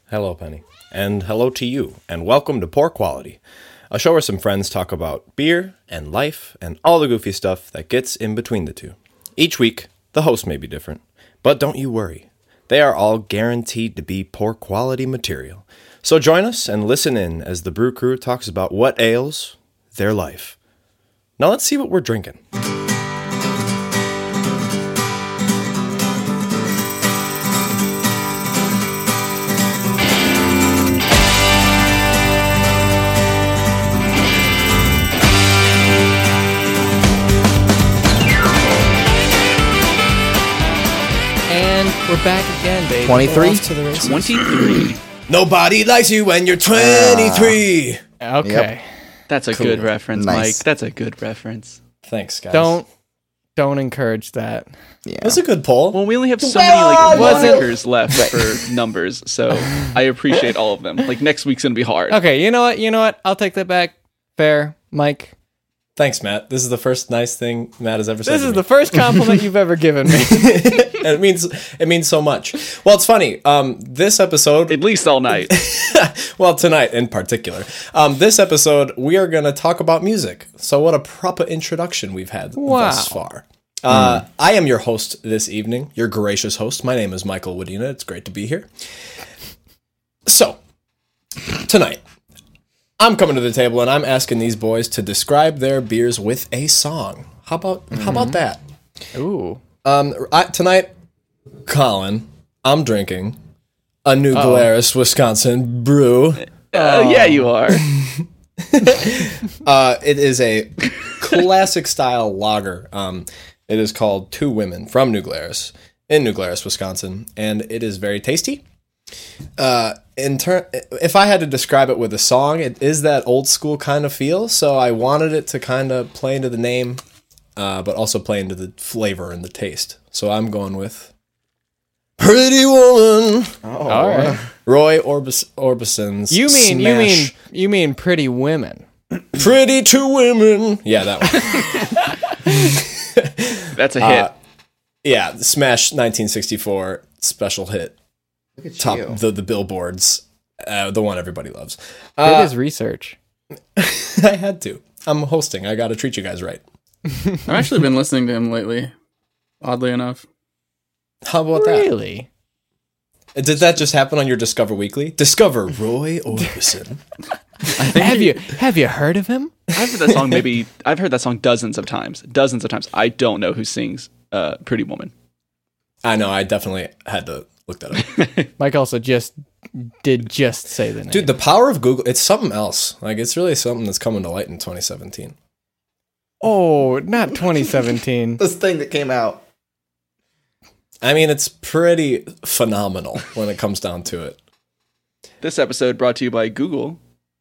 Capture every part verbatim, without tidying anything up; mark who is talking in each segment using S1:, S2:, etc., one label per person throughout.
S1: Hello, Penny. And hello to you, and welcome to Poor Quality, a show where some friends talk about beer and life and all the goofy stuff that gets in between the two. Each week, the host may be different, but don't you worry. They are all guaranteed to be poor quality material. So join us and listen in as the brew crew talks about what ails their life. Now let's see what we're drinking.
S2: We're back again, baby.
S3: twenty-three?
S4: twenty-three.
S1: Nobody likes you when you're twenty-three.
S2: Uh, okay.
S3: Yep.
S4: That's a
S1: Cool.
S4: good reference,
S3: Nice.
S4: Mike. That's a good reference.
S1: Thanks, guys.
S2: Don't don't encourage that.
S3: Yeah.
S1: That's a good poll.
S4: Well, we only have so many like
S2: was it-
S4: monikers left for numbers, so I appreciate all of them. Like next week's gonna be hard.
S2: Okay, you know what? You know what? I'll take that back. Fair, Mike.
S1: Thanks, Matt. This is the first nice thing Matt has ever said.
S2: This
S1: to
S2: is
S1: me.
S2: the first compliment you've ever given me.
S1: and it means it means so much. Well, it's funny. Um, this episode,
S4: At least all night.
S1: well, tonight in particular, um, this episode we are going to talk about music. So, what a proper introduction we've had
S2: Wow.
S1: thus far. Uh, I am your host this evening, your gracious host. My name is Michael Wadena. It's great to be here. So, tonight, I'm coming to the table and I'm asking these boys to describe their beers with a song. How about how about that?
S2: Ooh.
S1: Um, I, tonight, Colin, I'm drinking a New Glarus, Wisconsin brew.
S4: Uh, yeah, you are.
S1: Uh, it is a classic style lager. Um, it is called Two Women from New Glarus in New Glarus, Wisconsin, and it is very tasty. Uh, in turn, if I had to describe it with a song, it is that old school kind of feel. So I wanted it to kind of play into the name, uh, but also play into the flavor and the taste. So I'm going with Pretty Woman.
S2: All right.
S1: Roy Orbis- Orbison's
S2: You mean you mean
S1: smash
S2: you mean Pretty Women?
S1: Pretty Two Women. Yeah, that one.
S4: That's a hit.
S1: Uh, yeah, Smash nineteen sixty-four special hit.
S3: Look at
S1: Top
S3: you.
S1: the the billboards, uh, the one everybody loves.
S2: It
S1: Uh,
S2: is research.
S1: I had to. I'm hosting. I got to treat you guys right.
S5: I've actually been listening to him lately, oddly enough.
S1: How about
S2: Really?
S1: that? Did that just happen on your Discover Weekly? Discover Roy Orbison.
S2: Have you have you heard of him?
S4: I've heard that song maybe. I've heard that song dozens of times. Dozens of times. I don't know who sings uh, "Pretty Woman."
S1: I know. I definitely had to look that up.
S2: Mike also just did just say the name.
S1: Dude, the power of Google, it's something else. Like, it's really something that's coming to light in twenty seventeen.
S2: Oh, not twenty seventeen.
S3: This thing that came out.
S1: I mean, it's pretty phenomenal when it comes down to it.
S4: This episode brought to you by Google.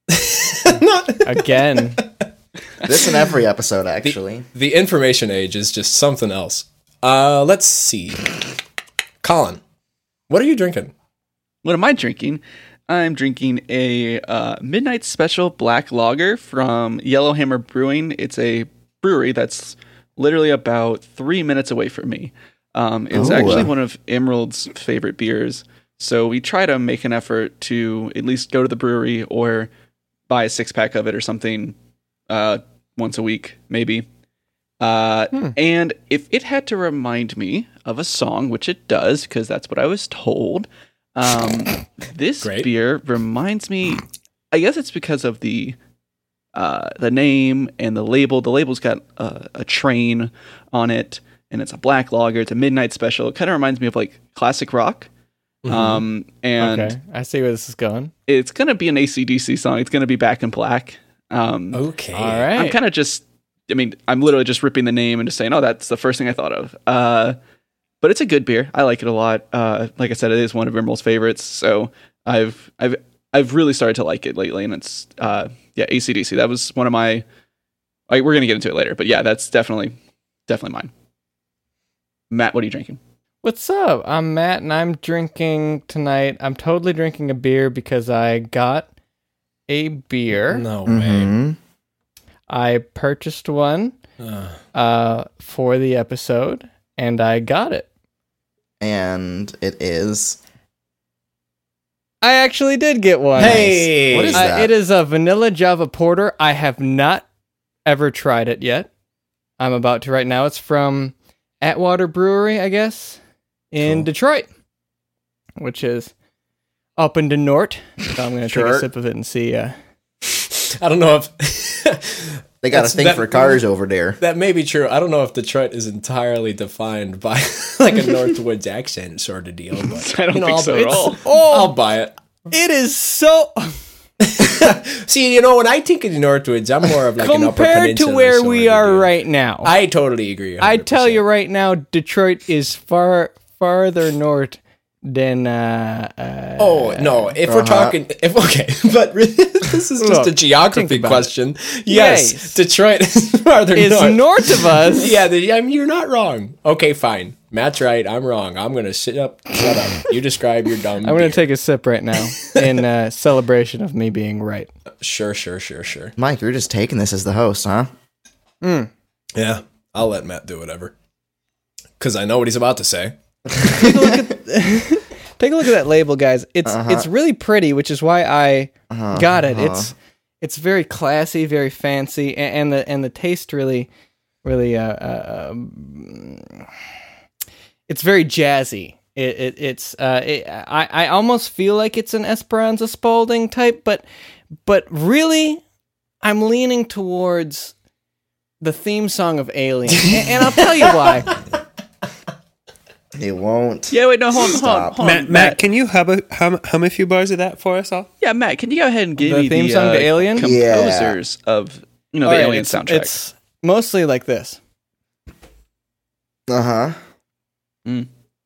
S2: Again.
S3: This in every episode, actually.
S1: The information age is just something else. Uh, let's see. Colin, what are you drinking?
S4: What am I drinking? I'm drinking a uh, Midnight Special Black Lager from Yellowhammer Brewing. It's a brewery that's literally about three minutes away from me. Um, it's
S3: Ooh.
S4: actually one of Emerald's favorite beers. So we try to make an effort to at least go to the brewery or buy a six pack of it or something uh, once a week, maybe. Uh,
S2: Hmm.
S4: And if it had to remind me of a song, which it does, because that's what I was told, um, this
S1: Great.
S4: beer reminds me. I guess it's because of the uh, the name and the label. The label's got a, a train on it, and it's a black lager. It's a midnight special. It kind of reminds me of like classic rock. Um, and
S2: Okay, I see where this is going.
S4: it's gonna be an A C D C song. It's gonna be Back in Black. Um,
S1: Okay.
S2: All right.
S4: I'm kind of just, I mean, I'm literally just ripping the name and just saying, oh, that's the first thing I thought of. Uh, but it's a good beer. I like it a lot. Uh, like I said, it is one of Emerald's favorites. So I've, I've, I've really started to like it lately. And it's, uh, yeah, A C D C. That was one of my, like, we're going to get into it later, but yeah, that's definitely, definitely mine. Matt, what are you drinking?
S2: What's up? I'm Matt, and I'm drinking tonight. I'm totally drinking a beer because I got a beer.
S1: No way.
S3: Mhm.
S2: I purchased one
S1: Uh,
S2: uh, for the episode, and I got it.
S3: And it is
S2: I actually did get one.
S1: Hey,
S3: What is
S2: Uh,
S3: that?
S2: it is a vanilla Java porter. I have not ever tried it yet. I'm about to right now. It's from Atwater Brewery, I guess, in
S1: Cool.
S2: Detroit, which is up in the north. So I'm going to take
S3: Sure.
S2: a sip of it and see. Uh,
S1: I don't know if
S3: They got
S1: That's-
S3: a thing
S1: that-
S3: for cars over there.
S1: that may be true. I don't know if Detroit is entirely defined by like a Northwoods accent sort of deal. But,
S4: I don't
S1: you know,
S4: think
S1: I'll-
S4: so at
S1: it's-
S4: all.
S2: oh,
S1: I'll buy it.
S2: it is so
S1: See, you know, when I think of the Northwoods, I'm more of like an upper
S2: compared to
S1: peninsula
S2: where
S1: sort
S2: we
S1: of
S2: are
S1: deal.
S2: right now.
S1: I totally agree.
S2: I tell you
S1: one hundred percent.
S2: right now, Detroit is far farther north than. Uh, uh,
S1: Oh no! If we're
S3: Uh-huh.
S1: talking, if okay, but really, this is just
S2: Look,
S1: a geography
S2: think about
S1: question. Yes,
S2: Yes.
S1: Detroit is farther
S2: is
S1: north.
S2: north of us.
S1: Yeah, the, I mean, you're not wrong. Okay, fine. Matt's right. I'm wrong. I'm gonna sit up. Shut up. You describe your dumb.
S2: I'm going
S1: beer.
S2: to take a sip right now in uh, celebration of me being right.
S1: Sure, sure, sure, sure.
S3: Mike, you're just taking this as the host, huh?
S1: Yeah, I'll let Matt do whatever. Because I know what he's about to say.
S2: Take a look at take a look at that label, guys. It's
S3: Uh-huh.
S2: it's really pretty, which is why I
S3: Uh-huh.
S2: got it. It's it's very classy, very fancy, and, and the and the taste really really uh, uh um, it's very jazzy. It, it it's uh it, I I almost feel like it's an Esperanza Spalding type, but but really I'm leaning towards the theme song of Alien, and, and I'll tell you why.
S3: It won't.
S4: Yeah, wait, no, hold on, hold on,
S3: Stop.
S4: hold on.
S6: Matt, Matt, can you hum a, hum, hum a few bars of that for us all?
S4: Yeah, Matt, can you go ahead and give
S2: The
S4: me
S2: theme
S4: the
S2: song
S4: uh,
S2: to Alien?
S3: Yeah.
S4: composers of you know the
S2: All right,
S4: Alien
S2: it's,
S4: soundtrack?
S2: It's mostly like this.
S3: Uh huh.
S4: Mm.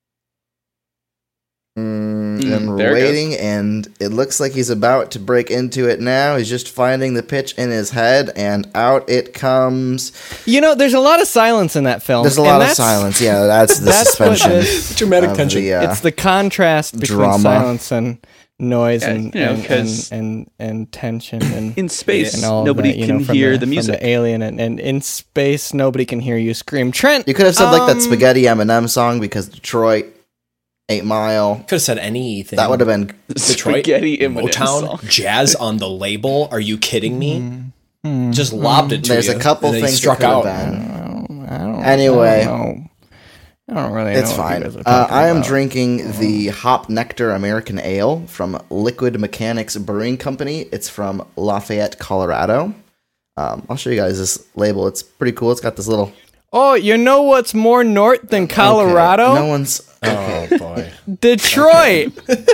S3: Mm,
S4: Mm,
S3: I'm
S4: there it goes.
S3: waiting, and it looks like he's about to break into it now. He's just finding the pitch in his head, and out it comes.
S2: You know, there's a lot of silence in that film.
S3: There's a
S2: and
S3: lot of
S2: that's-
S3: silence. Yeah, that's the
S2: that's what
S3: suspension.
S2: this-
S1: Dramatic
S3: of
S1: tension.
S3: the, uh,
S2: It's the contrast between
S3: drama.
S2: silence and noise
S4: Yeah,
S2: and,
S4: you know,
S2: and,
S4: 'cause
S2: and, and and tension and
S4: In space,
S2: and all of
S4: nobody
S2: that, you
S4: can
S2: know, from
S4: hear
S2: the,
S4: the
S2: from
S4: music.
S2: the alien, and, and in space nobody can hear you scream. Trent,
S3: You could have said like that
S2: um,
S3: Spaghetti Eminem song because Detroit, Eight Mile.
S1: Could have said anything.
S3: That would have been.
S1: Detroit,
S4: Spaghetti Eminem
S1: Motown,
S4: song.
S1: jazz on the label. Are you kidding me? Just lobbed it to
S3: There's
S1: you.
S3: a couple
S1: and then he
S3: things
S1: struck
S3: that could
S1: out.
S3: have been.
S2: I don't, I don't,
S3: Anyway.
S2: I don't, know. I don't really.
S3: It's
S2: know what you
S3: fine.
S2: guys are
S3: Uh,
S2: talking
S3: I am
S2: about.
S3: drinking the Hop Nectar American Ale from Liquid Mechanics Brewing Company. It's from Lafayette, Colorado. Um, I'll show you guys this label. It's pretty cool. It's got this little.
S2: Oh, you know what's more north than Colorado?
S3: Okay, no one's. Okay.
S1: Oh boy.
S2: Detroit.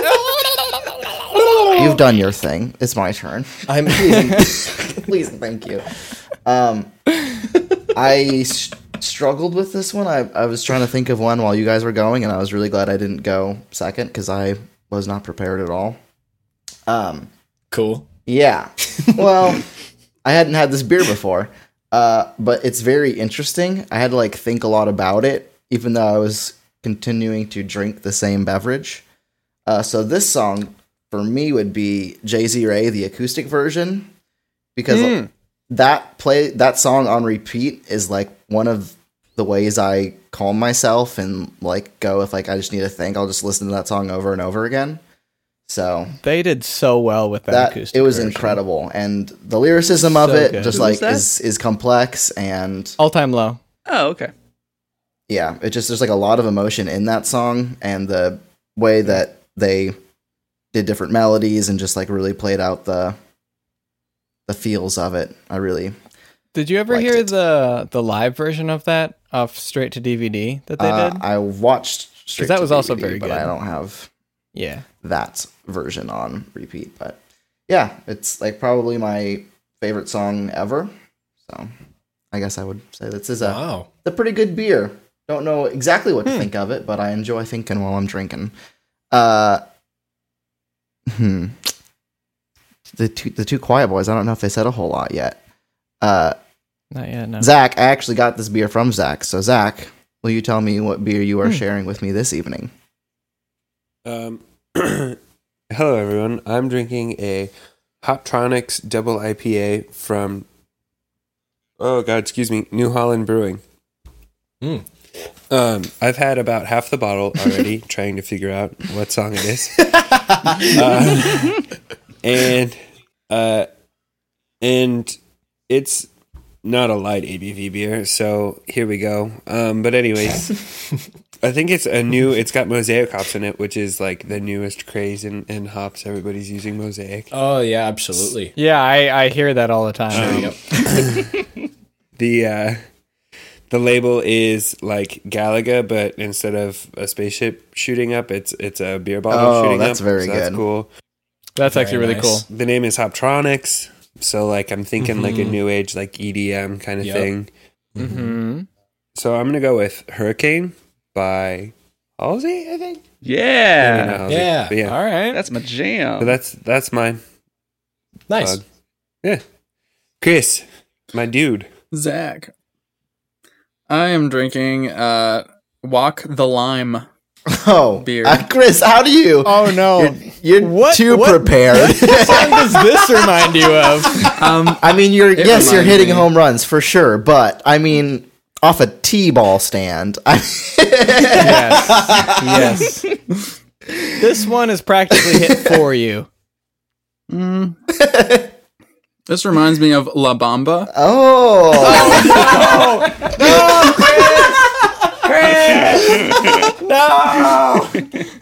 S3: You've done your thing. It's my turn.
S1: I'm
S3: Please, thank you. Um, I s- struggled with this one. I, I was trying to think of one while you guys were going, and I was really glad I didn't go second because I was not prepared at all. Um,
S1: cool.
S3: yeah. Well, I hadn't had this beer before, uh, but it's very interesting. I had to like think a lot about it, even though I was continuing to drink the same beverage. Uh, so this song for me would be Jay Z Ray, the acoustic version, because
S2: Mm.
S3: that play that song on repeat is like one of the ways I calm myself and like go if like I just need to think, I'll just listen to that song over and over again. So
S2: They did so well with that,
S3: that
S2: acoustic
S3: it was
S2: version.
S3: incredible, and the lyricism of
S2: So
S3: it
S2: good.
S3: just
S4: Who
S3: like
S4: was that?
S3: is is complex, and
S2: All time low.
S4: Oh, okay.
S3: yeah, it just there's like a lot of emotion in that song, and the way that they did different melodies and just like really played out the the feels of it. I really
S2: Did you ever
S3: Liked
S2: hear
S3: it.
S2: the the live version of that off straight to D V D that they
S3: uh,
S2: did?
S3: I watched straight
S2: that
S3: to
S2: was also
S3: D V D,
S2: very
S3: but
S2: good.
S3: I don't have
S2: Yeah.
S3: that version on repeat. But yeah, it's like probably my favorite song ever. So I guess I would say this is a
S1: Wow.
S3: a pretty good beer. Don't know exactly what to
S2: Hmm.
S3: think of it, but I enjoy thinking while I'm drinking. Uh, hmm. The two the two quiet boys. I don't know if they said a whole lot yet. Uh,
S2: Not yet, no.
S3: Zach, I actually got this beer from Zach. So Zach, will you tell me what beer you are
S2: Hmm.
S3: sharing with me this evening?
S6: Um, hello, everyone. I'm drinking a Hoptronics Double I P A from, oh, God, excuse me, New Holland Brewing.
S1: Mm.
S6: Um, I've had about half the bottle already, trying to figure out what song it is. uh, and uh, and it's not a light A B V beer, so here we go. Um, but anyways, I think it's a new. It's got Mosaic hops in it, which is like the newest craze in, in hops. Everybody's using Mosaic.
S1: Oh yeah, absolutely.
S2: Yeah, I, I hear that all the time.
S6: Um, the uh, the label is like Galaga, but instead of a spaceship shooting up, it's it's a beer bottle
S3: Oh,
S6: shooting
S3: that's
S6: up.
S3: very
S6: so
S3: good.
S6: That's cool.
S2: That's
S1: Very
S2: actually really
S1: nice.
S2: cool.
S6: The name is Hoptronics, so like I'm thinking like a
S1: Mhm.
S6: new age like E D M kind of
S1: Yep.
S6: thing.
S2: Mm-hmm.
S6: So I'm gonna go with Hurricane by Halsey, I think. Maybe
S4: Yeah.
S6: not Halsey,
S1: Yeah.
S6: but yeah.
S2: All right.
S4: That's my jam.
S6: So that's that's mine.
S1: Nice.
S6: Plug. Yeah, Chris, my dude.
S5: Zach. I am drinking uh, Walk the Lime.
S3: Oh,
S5: Beer.
S3: uh, Chris, how do you?
S2: Oh no!
S3: You're, you're
S2: What-
S3: too
S2: what-
S3: prepared.
S2: What song does this remind you of?
S5: Um,
S3: I mean, you're
S5: It
S3: yes, you're
S5: reminds
S3: hitting
S5: me-
S3: home runs for sure, but I mean, off a T-ball stand. I,
S2: Yes. Yes. This one is practically hit for you.
S5: mm, this reminds me of La Bamba.
S3: oh,
S2: No!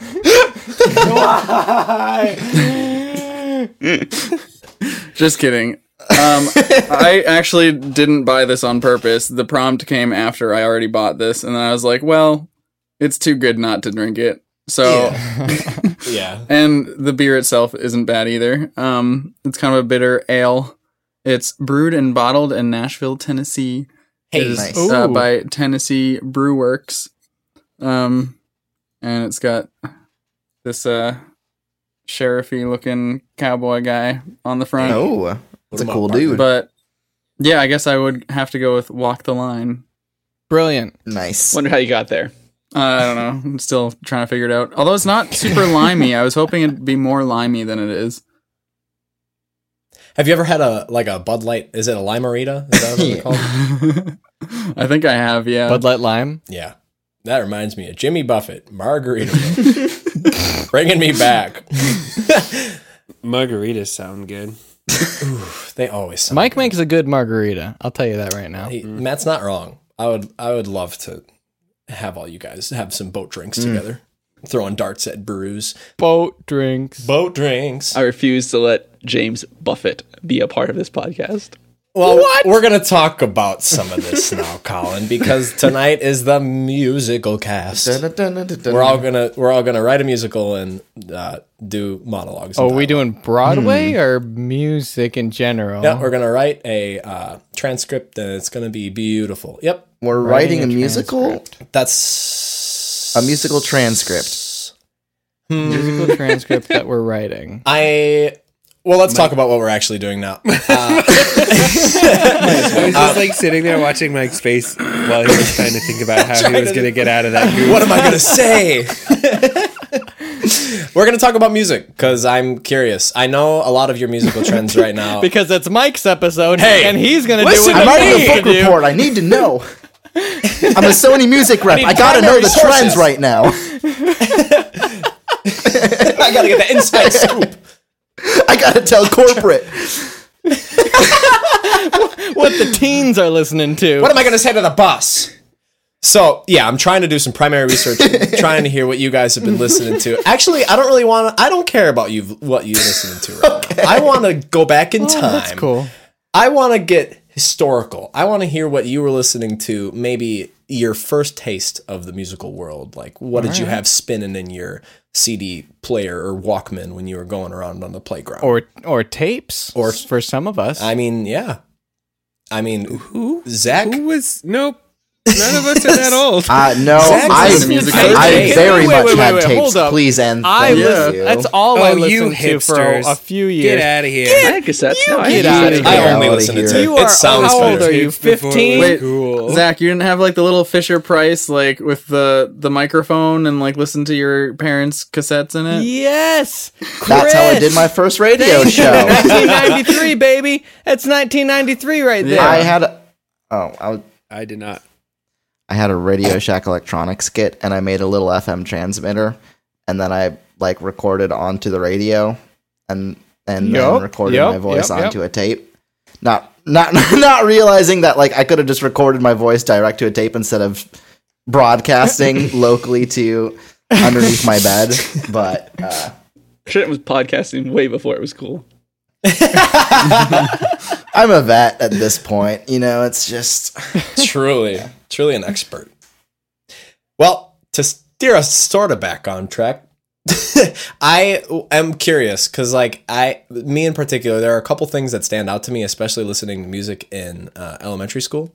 S5: Just kidding. Um, I actually didn't buy this on purpose. The prompt came after I already bought this, and then I was like, well, it's too good not to drink it. So,
S1: Yeah.
S5: and the beer itself isn't bad either. Um, it's kind of a bitter ale. It's brewed and bottled in Nashville, Tennessee.
S1: Hey,
S5: It is,
S3: nice.
S5: uh,
S2: Ooh.
S5: by Tennessee Brew Works. Um, and it's got this uh, sheriffy looking cowboy guy on the front.
S3: oh, that's a
S1: What
S3: cool
S1: about
S3: dude.
S5: But yeah, I guess I would have to go with Walk the Line.
S2: Brilliant.
S3: Nice.
S4: Wonder how you got there.
S5: Uh, I don't know. I'm still trying to figure it out. Although it's not super limey. I was hoping it'd be more limey than it is.
S1: Have you ever had a like a Bud Light? Is it a Limerita? Is that what they're called?
S5: I think I have, yeah.
S2: Bud Light Lime.
S1: Yeah. That reminds me of Jimmy Buffett, Margarita, bringing me back.
S6: Margaritas sound good.
S1: They always sound
S2: Mike makes a good margarita. I'll tell you that right now.
S1: He- Matt's not wrong. I would I would love to have all you guys have some boat drinks together, throwing darts at brews.
S2: Boat drinks.
S1: Boat drinks.
S4: I refuse to let James Buffett be a part of this podcast.
S1: Well, we're gonna talk about some of this now, Colin, because tonight is the musical cast.
S3: Dun-dun-dun-dun-dun.
S1: We're all gonna we're all gonna write a musical and uh, do monologues.
S2: Oh,
S1: and
S2: are we
S1: dialogue.
S2: doing Broadway or music in general?
S1: Yeah, we're gonna write a uh, transcript and it's gonna be beautiful. Yep,
S3: We're
S2: Writing
S3: writing, a
S2: a
S3: musical,
S2: transcript.
S1: that's
S3: a musical transcript.
S2: musical transcript that we're writing.
S1: I. Well, let's talk about what we're actually doing now. Uh,
S6: I was just like sitting there watching Mike's face while he was trying to think about how he was going to get out of that group.
S1: what am I gonna say? We're gonna talk about music because I'm curious. I know a lot of your musical trends right now.
S2: Because it's Mike's episode,
S1: Hey,
S2: and he's gonna do
S1: listen
S2: what
S1: to
S3: I'm
S2: he
S1: me.
S3: writing
S2: needs
S3: a
S2: to
S3: book
S2: do.
S3: report. I need to know. I'm a Sony music rep.
S1: need
S3: I, gotta know
S1: primary
S3: the trends
S1: sources.
S3: right now.
S1: I gotta get the inside scoop.
S3: I gotta tell corporate.
S2: What the teens are listening to.
S1: What am I gonna say to the boss? So yeah, I'm trying to do some primary research, trying to hear what you guys have been listening to. Actually, I don't really want to. I don't care about you what you're listening to right now. I want to go back in time.
S2: Oh, that's cool.
S1: I want to get historical. I want to hear what you were listening to. Maybe your first taste of the musical world. Like, what did you have spinning in your C D player or Walkman when you were going around on the playground?
S2: Or or tapes,
S1: Or-
S2: or for some of us.
S1: I mean, yeah. I mean,
S6: Who?
S1: Zach.
S6: Who was? Nope. None of us are that old.
S3: Uh, no,
S1: Zach
S3: I,
S5: listens to music
S3: I,
S5: every
S3: I
S5: day.
S3: very
S2: Wait,
S3: much
S2: wait, wait,
S3: had
S2: wait,
S3: tapes.
S2: hold up.
S3: Please and
S2: I
S3: thank
S2: listen,
S3: you.
S2: that's all I
S6: Oh, you
S2: listened to for a,
S6: hipsters.
S2: a few
S6: Get
S2: years.
S6: out of here.
S4: I had cassettes. No, I
S2: get
S4: had
S2: outta
S4: cassettes.
S2: here.
S1: I only
S3: Outta
S1: listen to
S3: here.
S1: tape.
S2: You
S1: It
S2: are-
S1: sounds
S2: how old
S1: better.
S2: are you?
S6: Tapes before it was
S2: fifteen?
S5: Wait,
S6: cool.
S5: Zach, you didn't have like the little Fisher Price, like with the the microphone and like listen to your parents' cassettes in it.
S2: Yes,
S3: That's how I
S2: Chris.
S3: did my first radio
S2: Thank you.
S3: show.
S2: nineteen ninety-three, baby. That's nineteen ninety-three right there.
S3: I had. A, oh, I was.
S6: I did not.
S3: I had a Radio Shack Electronics kit, and I made a little F M transmitter, and then I like recorded onto the radio, and and
S2: Yep,
S3: then recorded
S2: yep,
S3: my voice
S2: yep, yep.
S3: onto a tape. Not not not realizing that like I could have just recorded my voice direct to a tape instead of broadcasting locally to underneath my bed. But uh,
S4: Trent was podcasting way before it was cool.
S3: I'm a vet at this point. You know, it's just
S1: Truly, truly an expert. Well, to steer us sort of back on track, I am curious because, like, I, me in particular, there are a couple things that stand out to me, especially listening to music in uh, elementary school.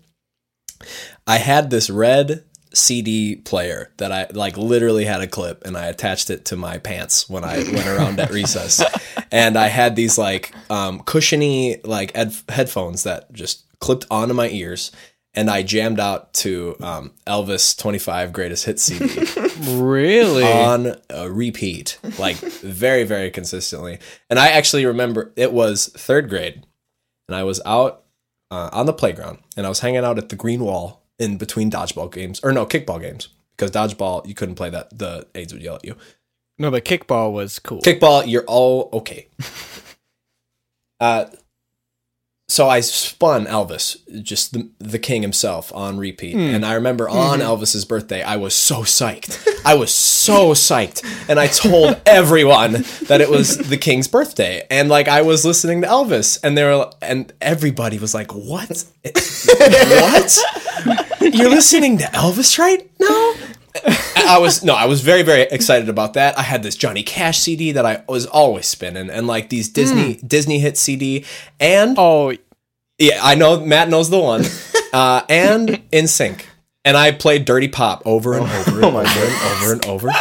S1: I had this red C D player that I like literally had a clip, and I attached it to my pants when I went around at recess. And I had these like um, cushiony like ed- headphones that just clipped onto my ears, and I jammed out to um, Elvis twenty-five Greatest Hits C D
S2: Really?
S1: on a repeat, like very, very consistently. And I actually remember it was third grade, and I was out uh, on the playground, and I was hanging out at the green wall in between dodgeball games, or no, kickball games, because dodgeball, you couldn't play that. The aides would yell at you.
S2: No, but kickball was cool.
S1: Kickball, you're all okay. uh, so I spun Elvis, just the, the king himself, on repeat. And I remember on Elvis's birthday, I was so psyched. I was so psyched. And I told everyone that it was the king's birthday. And like I was listening to Elvis, and they were, and everybody was like, "What? What? You're listening to Elvis right now?" I was no, I was very, very excited about that. I had this Johnny Cash C D that I was always spinning, and like these Disney Disney hit C D, and
S2: Oh,
S1: yeah, I know Matt knows the one, uh, and In Sync, and I played Dirty Pop over and over and over and over and over.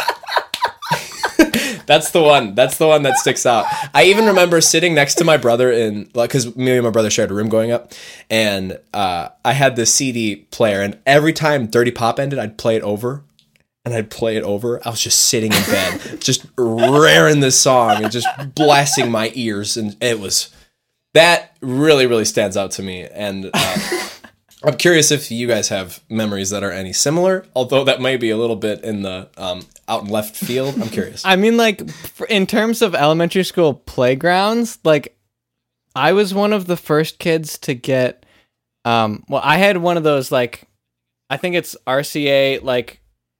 S1: That's the one. That's the one that sticks out. I even remember sitting next to my brother in, like, because me and my brother shared a room growing up, and uh, I had this C D player, and every time Dirty Pop ended, I'd play it over, and I'd play it over. I was just sitting in bed, just raring this song and just blasting my ears, and it was, that really, really stands out to me, and uh, I'm curious if you guys have memories that are any similar, although that might be a little bit in the um, out in left field. I'm curious.
S2: I mean, like, for, in terms of elementary school playgrounds, like, I was one of the first kids to get, um, well, I had one of those, like, I think it's R C A, like,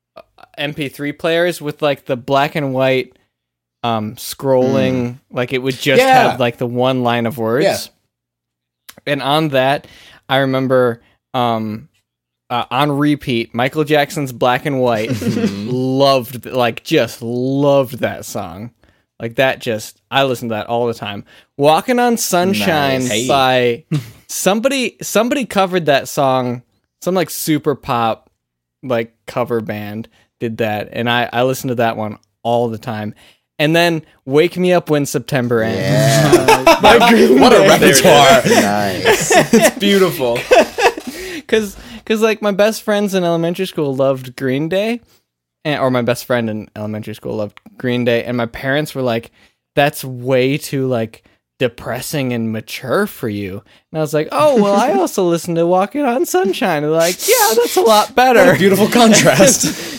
S2: M P three players with, like, the black and white um, scrolling, mm. like, it would just
S1: Yeah.
S2: have, like, the one line of words.
S1: Yeah.
S2: And on that, I remember... Um, uh, on repeat, Michael Jackson's Black and White. Loved, like, just loved that song. Like, that just, I listen to that all the time. Walking on Sunshine
S3: Nice.
S1: Hey.
S2: by somebody, somebody covered that song. Some, like, super pop, like, cover band did that. And I, I listened to that one all the time. And then Wake Me Up When September Ends.
S3: yeah,
S2: By Green
S1: What a
S2: Day.
S1: repertoire.
S3: nice.
S1: It's beautiful.
S2: Cause, cause like my best friends in elementary school loved Green Day, and, or my best friend in elementary school loved Green Day, and my parents were like, "That's way too like depressing and mature for you." And I was like, "Oh well, I also listen to Walking on Sunshine." And they're like, "Yeah, that's a lot better."
S1: Beautiful contrast.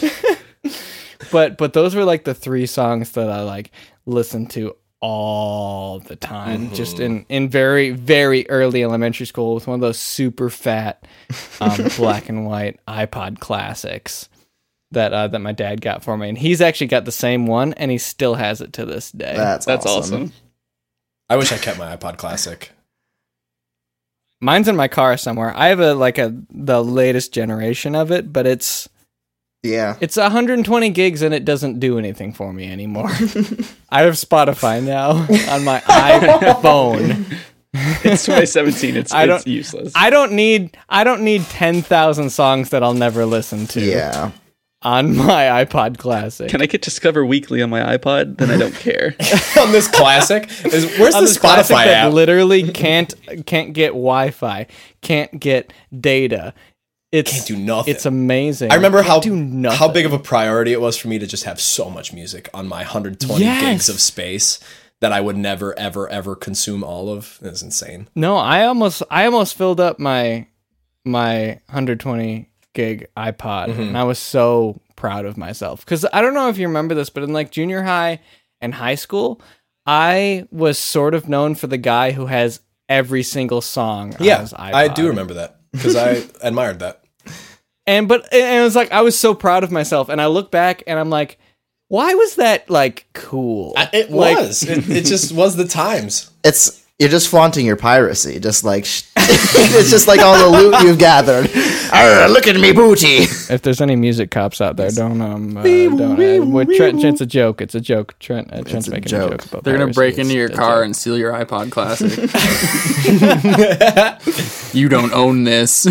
S2: But but those were like the three songs that I like listened to all the time,
S1: Mm-hmm.
S2: just in, in very, very early elementary school with one of those super fat um, black and white iPod classics that uh, that my dad got for me. And he's actually got the same one, and he still has it to this day.
S3: That's
S4: That's
S3: awesome.
S4: awesome.
S1: I wish I kept my iPod Classic.
S2: Mine's in my car somewhere. I have a like a the latest generation of it, but it's
S3: Yeah.
S2: it's one hundred twenty gigs and it doesn't do anything for me anymore. I have Spotify now on my iPhone.
S4: It's twenty seventeen. It's,
S2: I
S4: it's
S2: don't-
S4: useless.
S2: I don't need I don't need ten thousand songs that I'll never listen to
S3: Yeah.
S2: on my iPod Classic.
S4: Can I get Discover Weekly on my iPod? Then I don't care.
S1: On this classic, is, where's
S2: On
S1: the
S2: this classic
S1: Spotify
S2: that
S1: app?
S2: literally can't can't get Wi-Fi, can't get data. It's
S1: Can't do nothing.
S2: It's amazing.
S1: I remember
S2: Can't
S1: how
S2: do nothing.
S1: how big of a priority it was for me to just have so much music on my one hundred twenty
S2: Yes.
S1: gigs of space that I would never, ever, ever consume all of. It's insane.
S2: No, I almost I almost filled up my my one hundred twenty gig iPod, and I was so proud of myself because I don't know if you remember this, but in like junior high and high school, I was sort of known for the guy who has every single song on
S1: Yeah,
S2: his iPod.
S1: I do remember that because I admired that.
S2: And but and it was like I was so proud of myself, and I look back and I'm like, why was that like cool?
S1: I- It
S2: Like-
S1: was. It, it just was the times.
S3: It's you're just flaunting your piracy, just like sh- it's just like all the loot you've gathered. Arr, look at me booty.
S2: If there's any music cops out there, don't um, uh, don't. Uh, well, Trent, Trent's a joke. It's a joke. Trent, uh, Trent's
S3: a
S2: making a
S3: joke.
S2: joke about.
S5: They're gonna
S2: piracy.
S5: break into
S2: It's
S5: your
S2: a
S5: car
S2: joke.
S5: and steal your iPod Classic. You don't own this.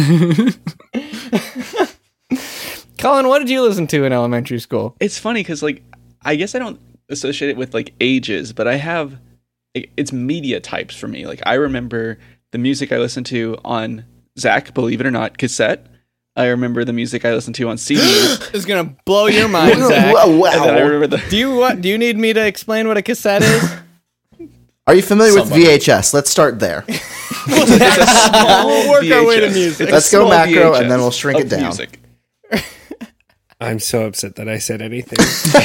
S2: Colin, what did you listen to in elementary school?
S4: It's funny because, like, I guess I don't associate it with, like, ages, but I have, it- it's media types for me. Like, I remember the music I listened to on, Zach, believe it or not, cassette. I remember the music I listened to on C Ds.
S2: It's gonna blow your mind, Zach.
S3: Wow,
S4: And then I
S3: wow.
S4: remember the,
S2: Do you want? Do you need me to explain what a cassette is?
S3: Are you familiar
S1: Somebody.
S3: with V H S? Let's start there.
S4: it's a small
S2: We'll work our way to
S4: V H S.
S2: music.
S4: It's a
S3: Let's go
S4: small
S3: macro,
S4: V H S
S3: and then we'll shrink
S4: of
S3: it down.
S4: music.
S6: I'm so upset that I said anything.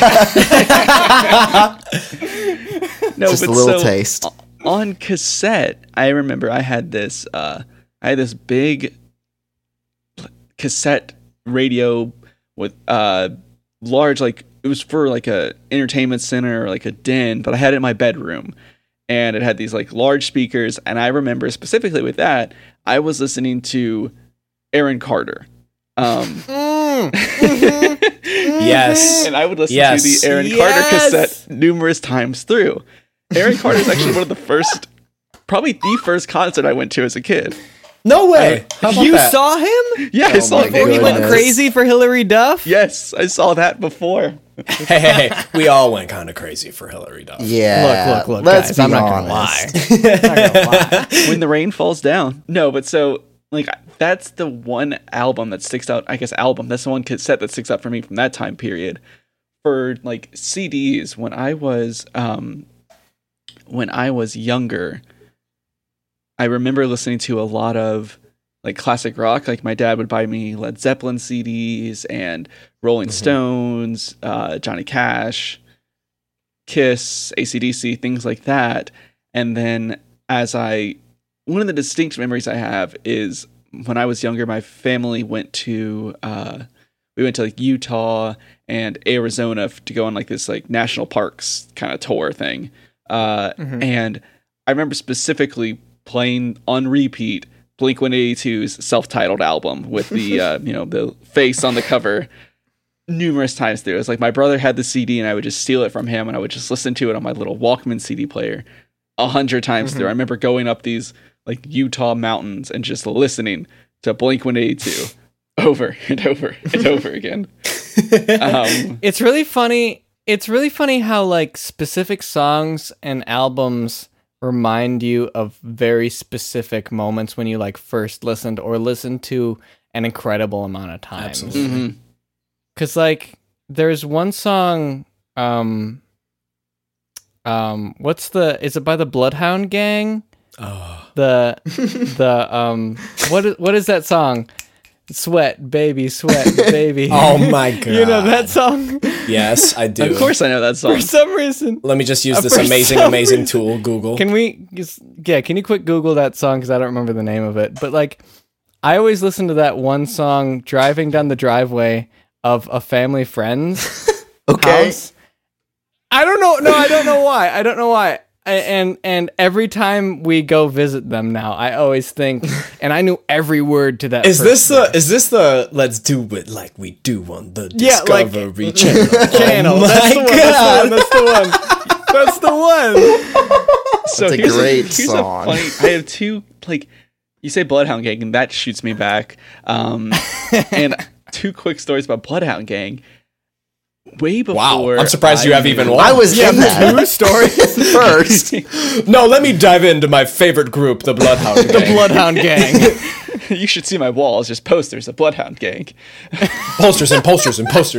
S4: No,
S3: Just a
S4: but
S3: little
S4: so,
S3: taste.
S4: on cassette, I remember I had this uh I had this big cassette radio with uh large, like, it was for like a entertainment center or like a den, but I had it in my bedroom, and it had these like large speakers, and I remember specifically with that I was listening to Aaron Carter. Um
S1: Yes.
S4: and I would listen
S1: Yes.
S4: to the Aaron
S2: Yes.
S4: Carter cassette numerous times through. Aaron Carter is actually one of the first, probably the first concert I went to as a kid.
S1: No way. How about
S2: You
S1: that?
S2: saw him
S4: Yeah, I saw
S3: my
S4: it
S2: before he went
S3: goodness.
S2: crazy for Hillary Duff.
S4: Yes, I saw that before.
S1: Hey, hey, hey. We all went kind of crazy for Hillary Duff.
S3: Yeah.
S2: Look, look, look,
S3: Let's
S2: guys,
S3: be
S2: I'm not gonna
S3: honest.
S2: lie. I'm not gonna lie.
S4: When the rain falls down. No, but so, like, that's the one album that sticks out. I guess album. That's the one cassette that sticks out for me from that time period. For like C Ds, when I was um, when I was younger, I remember listening to a lot of like classic rock. Like my dad would buy me Led Zeppelin C Ds and Rolling Stones, uh, Johnny Cash, Kiss, A C D C, things like that. And then as I, one of the distinct memories I have is when I was younger, my family went to, uh, we went to like Utah and Arizona f- to go on like this like national parks kind of tour thing. Uh, And I remember specifically playing on repeat Blink one eighty-two's self-titled album with the, uh, you know, the face on the cover numerous times through. It was like my brother had the C D and I would just steal it from him and I would just listen to it on my little Walkman C D player a hundred times through. I remember going up these like Utah mountains and just listening to Blink one eighty-two over and over and over again. Um,
S2: It's really funny. It's really funny how like specific songs and albums remind you of very specific moments when you like first listened or listened to an incredible amount of times.
S1: Absolutely.
S4: mhm.
S2: Cause like there's one song, um, um, what's the? Is it by the Bloodhound Gang?
S1: Oh.
S2: The the um, what is what is that song? Sweat, baby, sweat, baby.
S1: Oh my god.
S2: You know that song?
S1: Yes, I do.
S4: Of course I know that song.
S2: For some reason.
S1: Let me just use
S2: Uh,
S1: this
S2: for
S1: amazing,
S2: some
S1: amazing
S2: reason-
S1: tool, Google.
S2: Can we just, yeah, can you quick Google that song? Because I don't remember the name of it. But like, I always listen to that one song driving down the driveway of a family friend's
S3: Okay.
S2: house. I don't know. No, I don't know why. I don't know why. I, and and every time we go visit them now, I always think, and I knew every word to that.
S1: Is
S2: first
S1: this the is this the let's do it like we do on the
S2: Yeah, like-
S1: Discovery Channel?
S2: channel?
S1: Oh
S2: That's the
S1: my
S2: one.
S1: god.
S2: That's the one. That's the one. That's the one.
S4: So
S3: That's a
S4: here's
S3: great
S4: here's
S3: song.
S4: A funny, I have two, like, you say Bloodhound Gang, and that shoots me back. Um, and two quick stories about Bloodhound Gang. Way before.
S1: Wow, I'm surprised you
S4: I
S1: have even
S4: knew-
S1: one.
S3: I was in that
S2: Two stories.
S3: first.
S1: No, let me dive into my favorite group, the Bloodhound
S2: The
S1: Gang.
S2: Bloodhound Gang.
S4: You should see my walls, just posters of Bloodhound Gang.
S1: posters and posters and posters.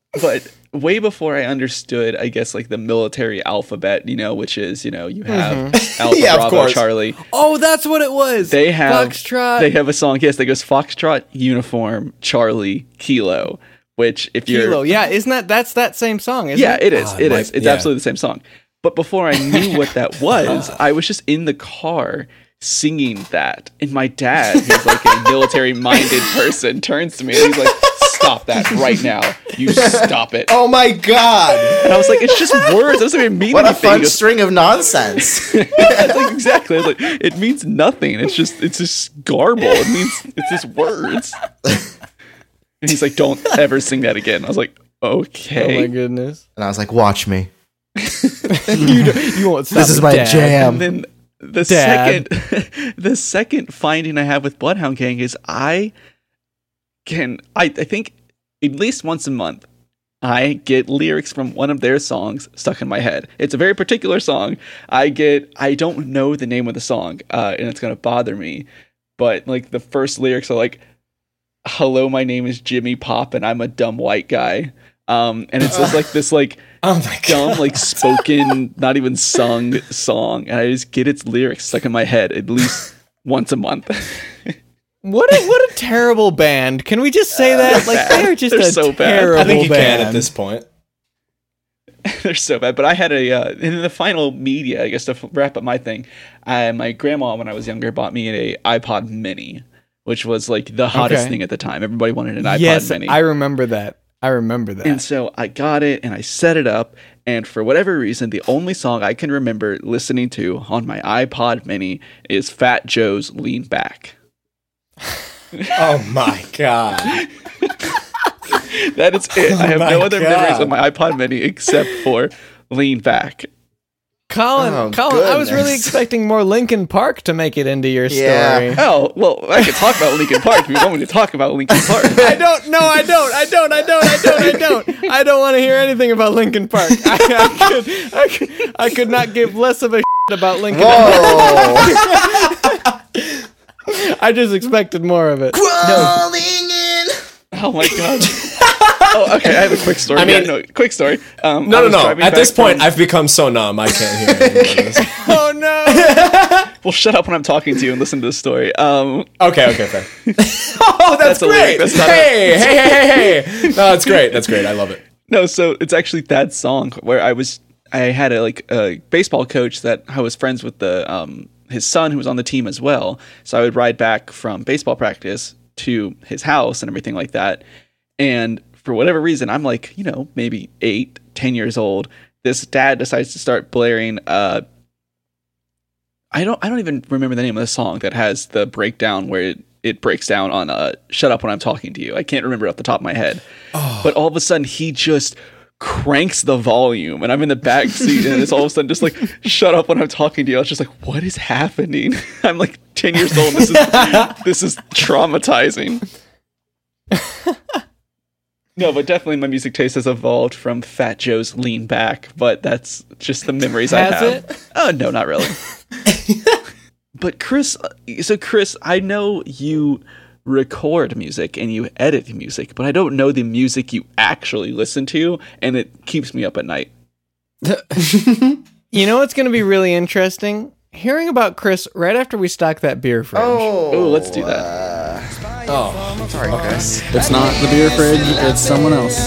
S4: but way before I understood, I guess, like the military alphabet, you know, which is, you know, you have Alpha,
S1: Yeah, of
S4: Bravo,
S1: course.
S4: Charlie.
S2: Oh, that's what it was.
S4: They have
S2: Foxtrot.
S4: They have a song, yes, that goes Foxtrot, Uniform, Charlie, Kilo. Which, if you're
S2: Kilo. Yeah, isn't that that's that same song? Isn't
S4: yeah,
S2: it?
S4: it is.
S1: Oh,
S4: it
S1: like-
S4: is. It's
S1: yeah.
S4: absolutely the same song. But before I knew what that was, I was just in the car singing that. And my dad, who's like a military-minded person, turns to me and he's like, stop that right now. You stop it.
S1: Oh my god!
S4: And I was like, it's just words. It doesn't even mean
S3: What a
S4: anything.
S3: fun
S4: He goes,
S3: string of nonsense.
S4: it's like, exactly. I was like, it means nothing. It's just, it's just garble. It means, it's just words. And he's like, don't ever sing that again. I was like,
S2: Oh
S4: okay.
S2: my goodness.
S3: And I was like, watch me.
S2: you, don't- you won't stop.
S3: This is
S2: it,
S3: my
S2: Dad.
S3: jam.
S4: And then the
S2: Dad.
S4: second the second finding I have with Bloodhound Gang is I can I, I think at least once a month I get lyrics from one of their songs stuck in my head. It's a very particular song. I get I don't know the name of the song, uh, and it's gonna bother me. But like the first lyrics are like, "Hello, my name is Jimmy Pop, and I'm a dumb white guy." Um, and it's just like this like
S1: Oh my god!
S4: dumb, like spoken, not even sung song, and I just get its lyrics stuck in my head at least once a month.
S2: What a what a terrible band. Can we just say that? Like
S4: bad.
S2: they're just
S4: They're
S2: a
S4: so bad.
S2: terrible
S1: I think you
S2: band.
S1: can at this point.
S4: They're so bad. But I had a uh, in the final media, I guess, to f- wrap up my thing. I, my grandma, when I was younger, bought me a iPod Mini, which was like the hottest
S2: Okay.
S4: thing at the time. Everybody wanted an iPod
S2: yes,
S4: Mini.
S2: I remember that. I remember that.
S4: And so I got it and I set it up. And for whatever reason, the only song I can remember listening to on my iPod Mini is Fat Joe's Lean Back.
S1: Oh my god!
S4: That is it. I have
S1: my
S4: no other memories
S1: God.
S4: of my iPod Mini except for Lean Back.
S2: Colin,
S3: Oh,
S2: Colin, I was really
S3: goodness.
S2: expecting more Linkin Park to make it into your
S3: Yeah.
S2: story.
S4: Oh, well, I could talk about Linkin Park if you want me to talk about Linkin Park.
S2: I don't. No, I don't. I don't. I don't. I don't. I don't. I don't want to hear anything about Linkin Park. I, I could. I could. I could not give less of a shit about Linkin Park.
S3: Whoa.
S2: I just expected more of it.
S3: Crawling in.
S4: Oh my god. Oh, okay. I have a quick story.
S1: I mean-
S4: yeah, no, quick story. Um,
S1: No,
S4: I
S1: no,
S4: was
S1: no.
S4: driving
S1: At this
S4: back
S1: point,
S4: from-
S1: I've become so numb. I can't hear anything about this.
S2: Oh no!
S4: well, shut up when I'm talking to you and listen to the story. Um,
S1: Okay, okay, fair. Oh, that's,
S4: That's a lyric.
S1: great.
S4: That's not a-
S1: hey, hey, hey, hey, hey. No, that's great. That's great. I love it.
S4: no, so it's actually that song where I was. I had a like a baseball coach that I was friends with the um his son who was on the team as well. So I would ride back from baseball practice to his house and everything like that. And for whatever reason, I'm like, you know, maybe eight, ten years old. This dad decides to start blaring. Uh, I don't, I don't even remember the name of the song that has the breakdown where it, it breaks down on uh, "Shut Up When I'm Talking to You." I can't remember it off the top of my head. But all of a sudden, he just cranks the volume, and I'm in the back seat, and it's all of a sudden just like, "Shut up when I'm talking to you." I was just like, "What is happening?" I'm like ten years old. And this is this is traumatizing. No, but definitely my music taste has evolved from Fat Joe's Lean Back, but that's just the memories I
S2: Has
S4: have.
S2: it?
S4: Oh, no, not really. But Chris, so Chris, I know you record music and you edit music, but I don't know the music you actually listen to, and it keeps me up at night.
S2: You know what's going to be really interesting? Hearing about Chris right after we stock that beer fridge.
S3: Oh,
S4: Oh, let's do that.
S3: Uh,
S1: Oh,
S3: sorry, Chris.
S5: It's not the beer fridge, it's someone else.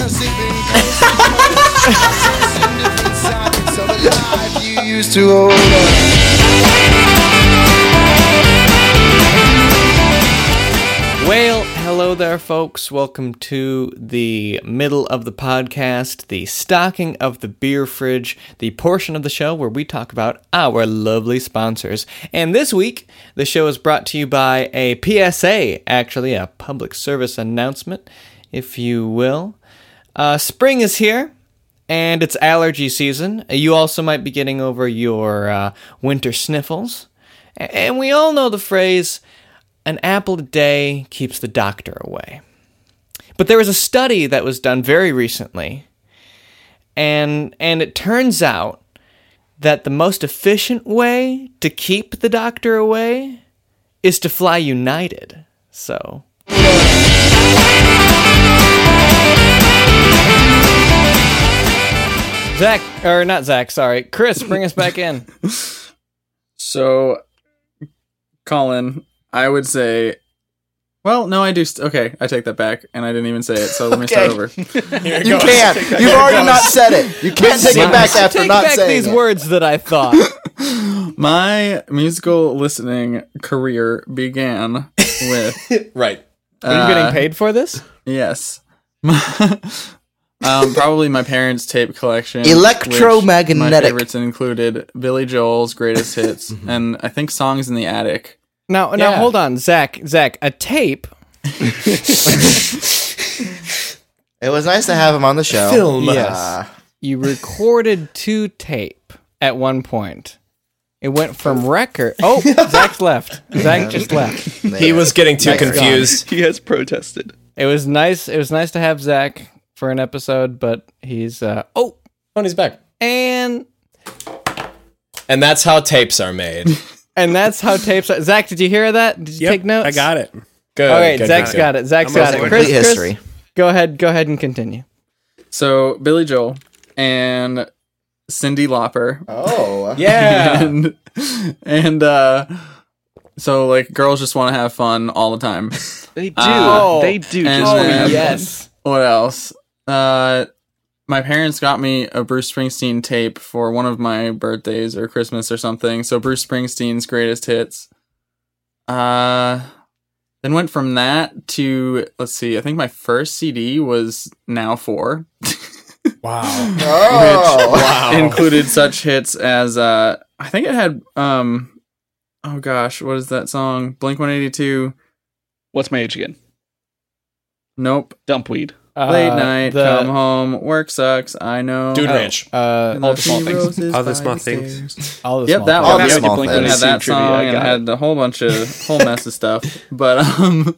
S2: Well, hello there, folks. Welcome to the middle of the podcast, the stocking of the beer fridge, the portion of the show where we talk about our lovely sponsors. And this week, the show is brought to you by a P S A, actually, a public service announcement, if you will. Uh, spring is here, and it's allergy season. You also might be getting over your uh, winter sniffles. A- And we all know the phrase, "An apple a day keeps the doctor away." But there was a study that was done very recently, and and it turns out that the most efficient way to keep the doctor away is to fly United. So Zach, or not Zach, sorry. Chris, bring us back in.
S5: So, Colin, I would say. Well, no, I do. St- okay, I take that back, and I didn't even say it. So let me
S3: Okay.
S5: start over.
S3: You can't. You've already not said it. You can't take it back after
S2: Take
S3: not
S2: back
S3: saying
S2: these
S3: it.
S2: words that I thought.
S5: My musical listening career began with
S1: Right.
S2: Are you getting paid for this?
S5: yes, um, probably my parents' tape collection.
S3: Electromagnetic.
S5: which My favorites included Billy Joel's greatest hits, and I think songs in the attic.
S2: Now, now
S1: Yeah.
S2: hold on, Zach. Zach, a tape.
S3: It was nice to have him on the show.
S1: Film.
S2: Yes.
S3: Uh,
S2: You recorded to tape at one point. It went from record. Oh, Zach's left. Zach just left.
S1: He was getting too
S2: Zach's
S1: confused.
S4: He has protested.
S2: It was nice. It was nice to have Zach for an episode, but he's uh oh,
S1: Oh, he's back.
S2: and
S1: And that's how tapes are made.
S2: and that's how tapes. Are. Zach, did you hear that? Did you
S6: Yep,
S2: take notes?
S6: I got it.
S1: Good.
S2: All right,
S1: good,
S2: Zach's
S1: good,
S2: got it. Zach's
S6: I'm
S2: got
S6: also
S2: it.
S3: complete
S2: Chris,
S3: history.
S2: Chris, go ahead. Go ahead and continue.
S5: So Billy Joel and Cyndi Lauper.
S3: oh.
S1: Yeah.
S5: and and uh so like girls just want to have fun all the time.
S4: They do.
S5: Oh.
S4: they do.
S5: And-
S4: Just
S5: Oh,
S4: wanna have fun.
S2: yes.
S5: What else? Uh my parents got me a Bruce Springsteen tape for one of my birthdays or Christmas or something. So Bruce Springsteen's greatest hits. Uh then went from that to, let's see, I think my first C D was Now four.
S6: Wow.
S3: Oh.
S1: Wow.
S5: Included such hits as uh I think it had um oh gosh, what is that song? Blink one eighty-two.
S4: What's my age again?
S5: Nope.
S4: Dumpweed.
S5: Late
S2: Uh,
S5: night,
S2: the-
S5: come home, work sucks, I know.
S1: Dude
S5: Oh.
S1: Ranch.
S2: Uh,
S5: And
S4: All
S5: the
S4: the small
S5: few
S4: things.
S5: roses
S6: All the
S5: by
S6: small
S5: the
S6: things.
S5: stairs.
S2: all the
S5: Yep,
S2: small
S5: that
S2: things.
S3: All
S5: one.
S3: the
S5: Yeah,
S3: small
S5: Blink
S3: things.
S5: had that
S4: Trivia,
S5: song
S4: I
S5: and
S4: got
S5: had a whole bunch of whole mess of stuff. But um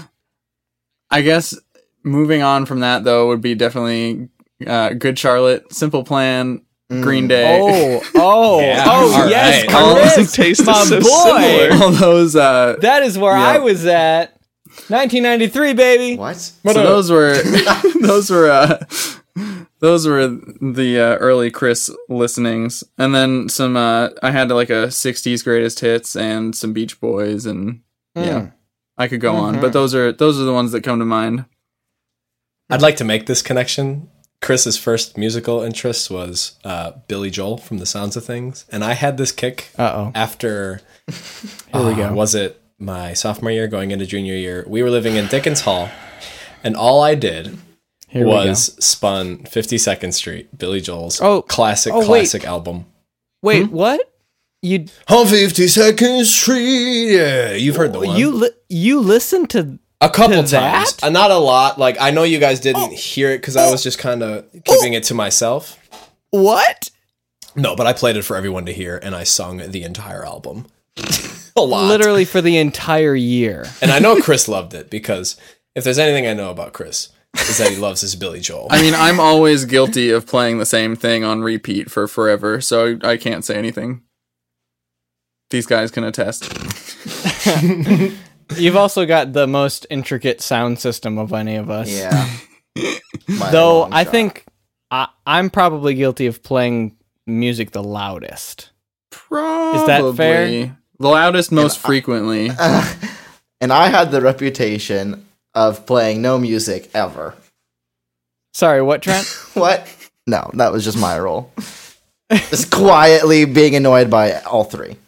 S5: I guess moving on from that though would be definitely uh, Good Charlotte, Simple Plan, Green Day.
S2: Oh, oh,
S1: Yeah,
S2: oh,
S1: all
S2: yes,
S1: right.
S4: Our
S2: Chris,
S4: music taste is
S2: my
S4: so
S2: boy.
S4: similar.
S5: All those uh
S2: That is where
S5: Yeah.
S2: I was at. nineteen ninety-three, baby.
S3: What?
S5: so those were those were uh those were the uh, early Chris listenings, and then some uh I had like a sixties greatest hits and some Beach Boys, and yeah, I could go on, but those are those are the ones that come to mind.
S1: I'd like to make this connection. Chris's first musical interest was uh, Billy Joel from The Sounds of Things, and I had this kick
S2: Uh oh.
S1: after.
S2: Here we
S1: uh,
S2: go.
S1: Was it my sophomore year, going into junior year? We were living in Dickens Hall, and all I did
S2: Here
S1: was spun fifty-second Street, Billy Joel's
S2: Oh.
S1: classic,
S2: Oh, wait.
S1: classic album.
S2: we go. Wait, what? You
S1: On fifty-second Street, yeah, you've heard the one.
S2: you li- you listened to
S1: A couple
S2: To
S1: times.
S2: that?
S1: Uh, not a lot. Like, I know you guys didn't hear it because I was just kind of keeping it to myself.
S2: what?
S1: No, but I played it for everyone to hear, and I sung the entire album. a lot.
S2: Literally for the entire year.
S1: And I know Chris loved it because if there's anything I know about Chris, is that he loves his Billy Joel.
S5: I mean, I'm always guilty of playing the same thing on repeat for forever, so I can't say anything. These guys can attest.
S2: You've also got the most intricate sound system of any of us.
S3: Yeah. By a
S2: Though
S3: long
S2: I
S3: shot.
S2: think I, I'm probably guilty of playing music the loudest.
S5: Probably.
S2: that fair?
S5: The loudest most frequently.
S3: And I had the reputation of playing no music ever.
S2: Sorry, what, Trent?
S3: What? No, that was just my role. Just quietly being annoyed by all three.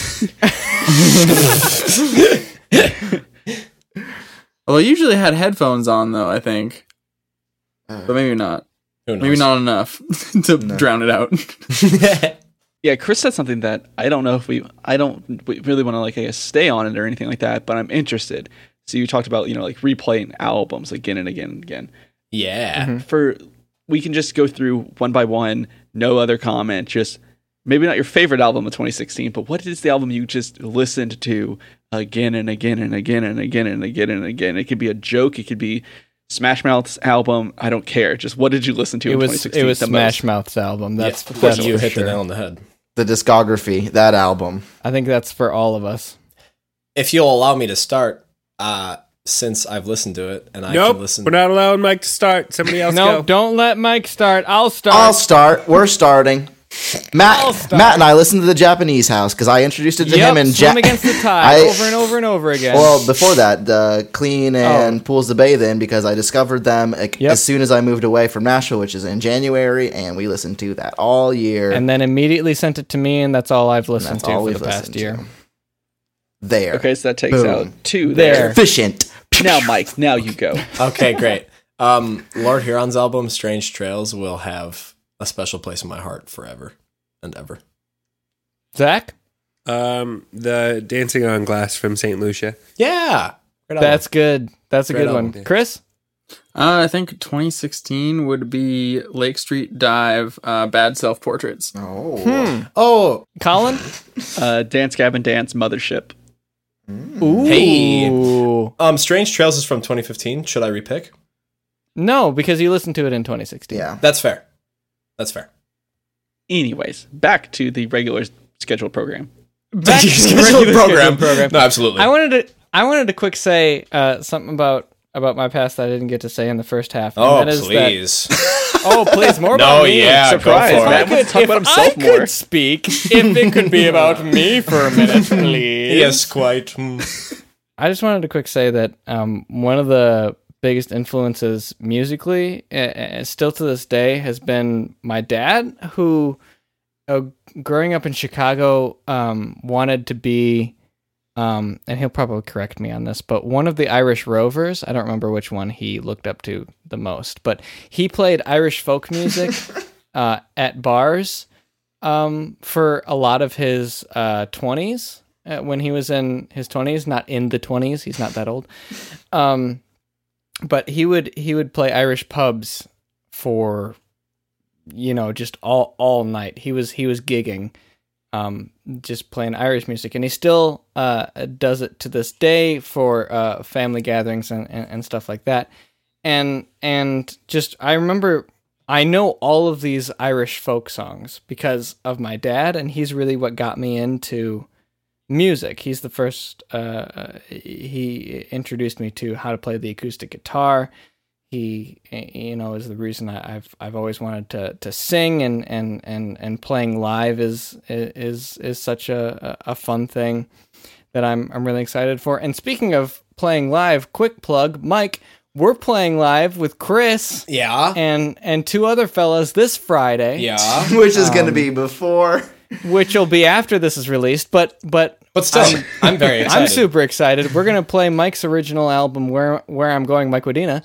S5: Well, I usually had headphones on, though, I think. But maybe not.
S1: Who knows?
S5: Maybe not enough to drown it out.
S4: Yeah, Chris said something that I don't know if we, I don't we really want to like, I guess, stay on it or anything like that, but I'm interested. So you talked about, you know, like replaying albums again and again and again.
S1: Yeah.
S4: For, we can just go through one by one, no other comment, just maybe not your favorite album of twenty sixteen, but what is the album you just listened to again and again and again and again and again and again? It could be a joke, it could be Smash Mouth's album, I don't care. Just what did you listen to
S2: It
S4: in
S2: was
S4: twenty sixteen?
S2: it was
S4: the
S2: Smash
S4: most?
S2: Mouth's album. That's,
S1: Yes,
S2: that's
S1: you
S2: for
S1: hit
S2: sure.
S1: the nail on the head.
S3: The discography, that album.
S2: I think that's for all of us.
S1: If you'll allow me to start, uh, since I've listened to it, and I
S6: Nope,
S1: can listen.
S6: we're not allowing Mike to start. Somebody else
S2: No,
S6: go.
S2: don't let Mike start. I'll start.
S3: I'll start. We're starting. Matt,
S2: start.
S3: Matt and I listened to the Japanese House because I introduced it to
S2: Yep,
S3: him and
S2: swim
S3: Ja-
S2: against the tide
S3: I-
S2: over and over and over again.
S3: Well, before that, the clean and
S2: Oh.
S3: pools to bathe in because I discovered them like,
S2: Yep.
S3: as soon as I moved away from Nashville, which is in January, and we listened to that all year.
S2: and then immediately sent it to me, and that's all I've listened
S3: That's
S2: to
S3: all
S2: for
S3: we've
S2: the past
S3: listened
S2: year.
S3: to. There.
S4: Okay, so that takes
S3: Boom.
S4: out two
S2: There.
S4: there.
S3: Efficient.
S4: Now, Mike, now you go.
S1: Okay, great. Um, Lord Huron's album "Strange Trails" will have a special place in my heart forever and ever.
S2: Zach,
S6: Um, the Dancing on Glass from Saint Lucia.
S1: Yeah, great album.
S2: that's good. That's a
S1: Great
S2: good
S1: album.
S2: one. Chris,
S5: Uh, I think twenty sixteen would be Lake Street Dive, uh, Bad Self Portraits.
S3: Oh.
S1: oh,
S2: Colin.
S4: Uh, Dance Gavin Dance Mothership.
S2: Ooh.
S1: Hey. um, "Strange Trails" is from twenty fifteen. Should I repick?
S2: No, because you listened to it in twenty sixteen.
S3: Yeah.
S1: That's fair. That's fair.
S4: Anyways, back to the regular scheduled program.
S2: Back to the
S1: Scheduled
S2: regular
S1: program.
S2: scheduled program.
S1: No, absolutely.
S2: I wanted to. I wanted to quick say uh, something about about my past that I didn't get to say in the first half. and
S1: oh,
S2: that is that-
S1: please.
S2: oh, please, more
S1: No,
S2: about me.
S1: yeah, go
S4: Surprise,
S1: for
S2: If I
S1: it.
S4: Matt wants
S2: could,
S4: to talk
S2: if
S4: about himself
S2: I
S4: more.
S2: could speak, if it could be about me for a minute, please.
S1: Yes, quite. Mm.
S2: I just wanted to quick say that um, one of the biggest influences musically, uh, still to this day, has been my dad, who, uh, growing up in Chicago, um, wanted to be, um, and he'll probably correct me on this, but one of the Irish Rovers. I don't remember which one he looked up to the most, but he played Irish folk music uh, at bars um, for a lot of his uh, twenties. Uh, when he was in his twenties, not in the twenties, he's not that old. Um, but he would he would play Irish pubs for, you know, just all all night. He was he was gigging, um, just playing Irish music, and he still uh, does it to this day for uh, family gatherings and, and, and stuff like that. And and just I remember I know all of these Irish folk songs because of my dad, and he's really what got me into music. He's the first, uh, he introduced me to how to play the acoustic guitar. He, you know, is the reason I, I've I've always wanted to to sing, and and and and playing live is is is such a a fun thing that I'm I'm really excited for. And speaking of playing live, quick plug, Mike, we're playing live with Chris
S1: Yeah.
S2: and and two other fellas this Friday.
S1: Yeah.
S3: Which is going to be before.
S2: Which will be after this is released, but but
S1: But still, I'm, I'm very excited.
S2: I'm super excited. We're gonna play Mike's original album, "Where Where I'm Going," Mike Wadena,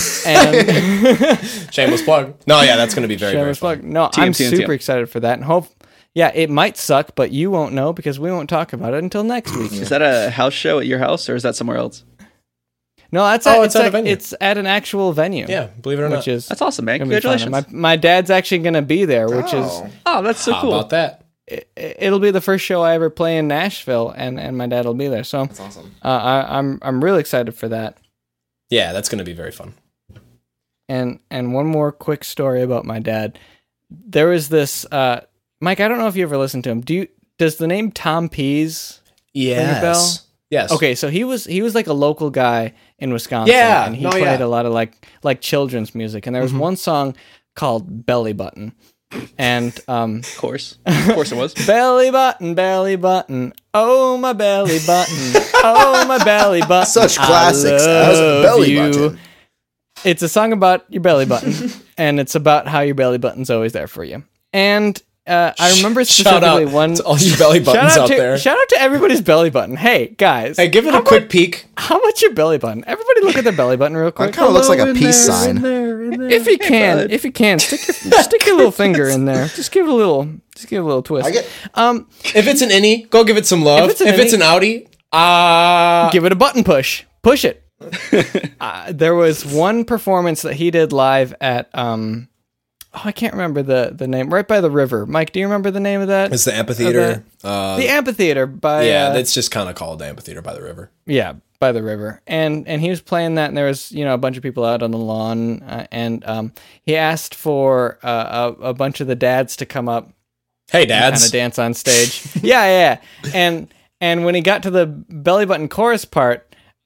S2: and
S1: Shameless plug. No, yeah, that's going to be very, very
S2: Shameless
S1: fun.
S2: plug. No,
S4: T M
S2: I'm
S4: T M T M.
S2: super excited for that, and hope. Yeah, it might suck, but you won't know because we won't talk about it until next week.
S4: Is that a house show at your house, or is that somewhere else?
S2: No, that's
S1: Oh,
S2: at,
S1: it's at a
S2: at-
S1: venue.
S2: It's at an actual venue.
S1: Yeah, believe it or
S2: which
S1: not.
S2: is
S4: That's awesome, man.
S2: gonna be fun.
S4: Congratulations.
S2: My my dad's actually gonna be there, which
S3: Oh.
S4: Oh, that's so
S1: How
S4: cool.
S1: about that?
S2: is it, it'll be the first show I ever play in Nashville, and, and my dad will be there. So
S3: That's awesome.
S2: uh, I, I'm I'm really excited for that.
S1: Yeah, that's going to be very fun.
S2: And and one more quick story about my dad. There was this uh, Mike. I don't know if you ever listened to him. Do you? Does the name Tom Pease ring a bell?
S1: Yes.
S2: Okay, so he was he was like a local guy in Wisconsin.
S1: Yeah,
S2: and he
S1: no,
S2: played
S1: yeah.
S2: a lot of like like children's music. And there was one song called "Belly Button," and um,
S4: Of course. Of course it was.
S2: belly button, belly button, oh my belly button, oh my belly button.
S3: Such
S2: I
S3: classics as
S2: love
S3: Belly
S2: you.
S3: Button.
S2: It's a song about your belly button, and it's about how your belly button's always there for you. And uh, I remember
S1: Shout
S2: specifically
S1: out
S2: one.
S1: to all you belly buttons
S2: shout out
S1: out
S2: to,
S1: there.
S2: Shout out to everybody's belly button. Hey guys,
S1: Hey, give it
S2: how
S1: a quick
S2: much-
S1: peek.
S2: How much your belly button? Everybody look at their belly button real
S3: That
S2: quick.
S3: kind of looks like a
S4: in
S3: peace
S4: there,
S3: sign.
S4: In there, in there.
S2: If you can,
S4: bud.
S2: if you can, stick your stick your little finger in there. Just give it a little, just give it a little twist.
S3: I get
S2: um,
S1: If it's an innie, go give it some love.
S2: If
S1: If
S2: it's
S1: it's,
S2: an
S1: an Audi, uh,
S2: give it a button push. Push it. uh, there was one performance that he did live at um, oh, I can't remember the the name. Right by the river. Mike, do you remember the name of that?
S1: it's the amphitheater. Uh,
S2: the amphitheater by
S1: yeah,
S2: uh,
S1: it's just kind of called the amphitheater by the river.
S2: Yeah, by the river, and and he was playing that, and there was you know a bunch of people out on the lawn, uh, and um, he asked for uh, a, a bunch of the dads to come up,
S1: Hey,
S2: kind of
S1: dads.
S2: dance on stage. yeah, yeah, yeah, and and when he got to the belly button chorus part,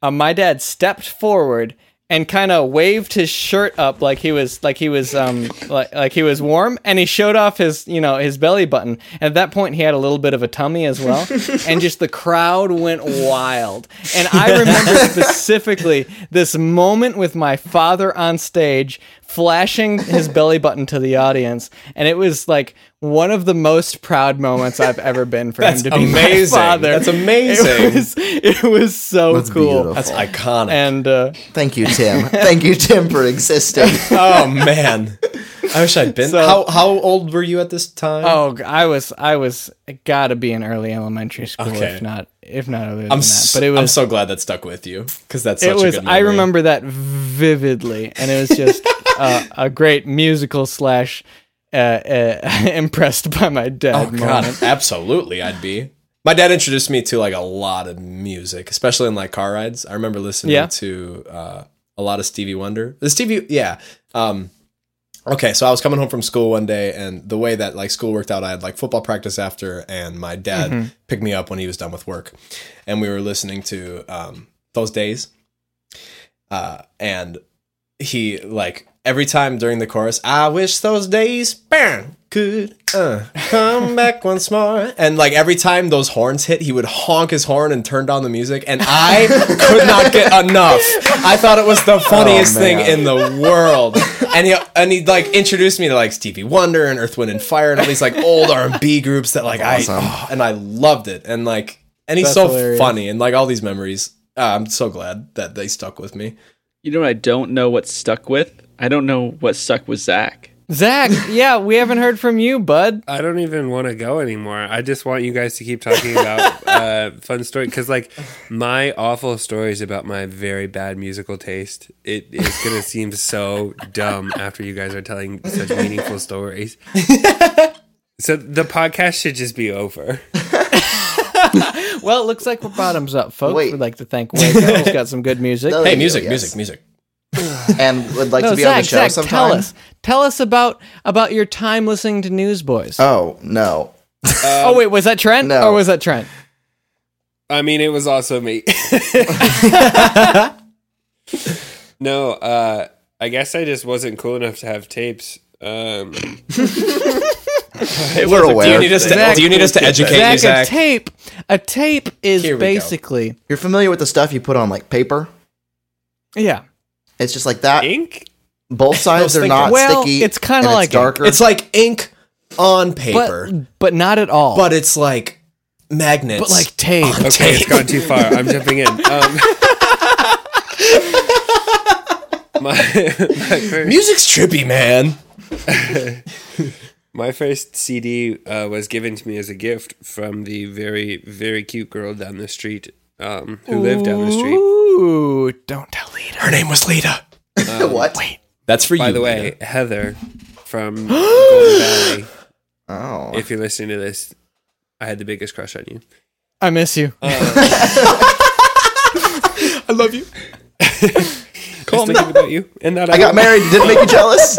S2: uh, my dad stepped forward and kind of waved his shirt up like he was like he was um like like he was warm, and he showed off his you know his belly button. And at that point, he had a little bit of a tummy as well, and just the crowd went wild. And I remember specifically this moment with my father on stage flashing his belly button to the audience, and it was like one of the most proud moments I've ever been for
S1: That's
S2: him to be
S1: amazing.
S2: my father.
S1: That's amazing.
S2: It was, it was so
S3: That's
S2: cool.
S3: beautiful.
S1: That's iconic.
S2: And uh,
S3: Thank you, Tim. Thank you, Tim, for existing.
S1: Oh man, I wish I'd been.
S2: So-
S1: how how old were you at this time?
S2: oh, I was I was gotta be in early elementary school,
S1: Okay.
S2: if not if not earlier than
S1: I'm
S2: that.
S1: so,
S2: But it was
S1: I'm so glad that stuck with you because that's such
S2: it was
S1: a good
S2: I
S1: memory.
S2: remember that vividly, and it was just uh, a great musical slash uh, uh, impressed by my dad
S1: Oh god,
S2: moment.
S1: absolutely, I'd be. My dad introduced me to like a lot of music, especially in like car rides. I remember listening
S2: Yeah.
S1: to uh, a lot of Stevie Wonder. The Stevie, yeah. Um, okay, so I was coming home from school one day, and the way that like school worked out, I had like football practice after, and my dad
S2: Mm-hmm.
S1: picked me up when he was done with work, and we were listening to um, Those Days, uh, and he like every time during the chorus, I wish those days bam, could uh, come back once more. And like every time those horns hit, he would honk his horn and turn down the music. And I could not get enough. I thought it was the funniest
S3: Oh,
S1: thing
S3: man.
S1: in the world. And he and he like introduced me to like Stevie Wonder and Earth, Wind and Fire and all these like old R and B groups that like
S3: Awesome.
S1: I oh, and I loved it. And like and he's
S2: That's
S1: so
S2: hilarious.
S1: funny and like all these memories. Uh, I'm so glad that they stuck with me.
S4: You know what I don't know what stuck with? I don't know what stuck with Zach.
S2: Zach, yeah, we haven't heard from you, bud.
S6: I don't even want to go anymore. I just want you guys to keep talking about uh, fun story because, like, my awful stories about my very bad musical taste. It is gonna seem so dumb after you guys are telling such meaningful stories. So the podcast should just be over.
S2: Well, it looks like we're bottoms up, folks.
S3: Wait.
S2: We'd like to thank Waco. He's got some good music.
S3: No,
S1: Hey,
S3: you,
S1: music,
S3: yes.
S1: music, music.
S3: And would like
S2: No,
S3: to be
S2: Zach,
S3: on the show
S2: Zach,
S3: sometime.
S2: tell us. Tell us about about your time listening to Newsboys.
S3: Oh, no.
S2: oh, wait, was that Trent?
S3: no.
S2: Or was that Trent?
S6: I mean, it was also me. No, uh, I guess I just wasn't cool enough to have tapes. Um,
S3: We're aware.
S1: Do you need us to,
S2: Zach-
S1: do you need us to educate
S2: Zach,
S1: you, Zach?
S2: a tape. A tape is
S1: Here we go.
S2: basically
S3: You're familiar with the stuff you put on like paper?
S2: yeah.
S3: It's just like that.
S6: ink?
S3: Both sides are
S1: thinking-
S3: not
S2: Well,
S3: sticky.
S2: it's kinda
S3: and
S2: like
S3: it's darker.
S1: It's like ink on
S2: But
S1: paper,
S2: but not at all.
S1: but, it's like magnets.
S2: But like tape.
S1: on
S6: Okay, it's
S1: tape.
S6: gone too far. I'm jumping in. Um, my, my first
S1: Music's trippy, man.
S6: My first C D uh, was given to me as a gift from the very, very cute girl down the street um, who lived down the street.
S2: Ooh, don't tell Lita.
S1: Her name was Lita.
S3: what?
S2: Wait.
S1: That's for
S6: By
S1: you.
S6: the way,
S1: Lita.
S6: Heather from Golden Valley,
S3: Oh.
S6: if you're listening to this, I had the biggest crush on you.
S2: I miss you.
S1: I love you.
S6: Call me. Thinking about you. And that
S3: I got married. Did it make you jealous?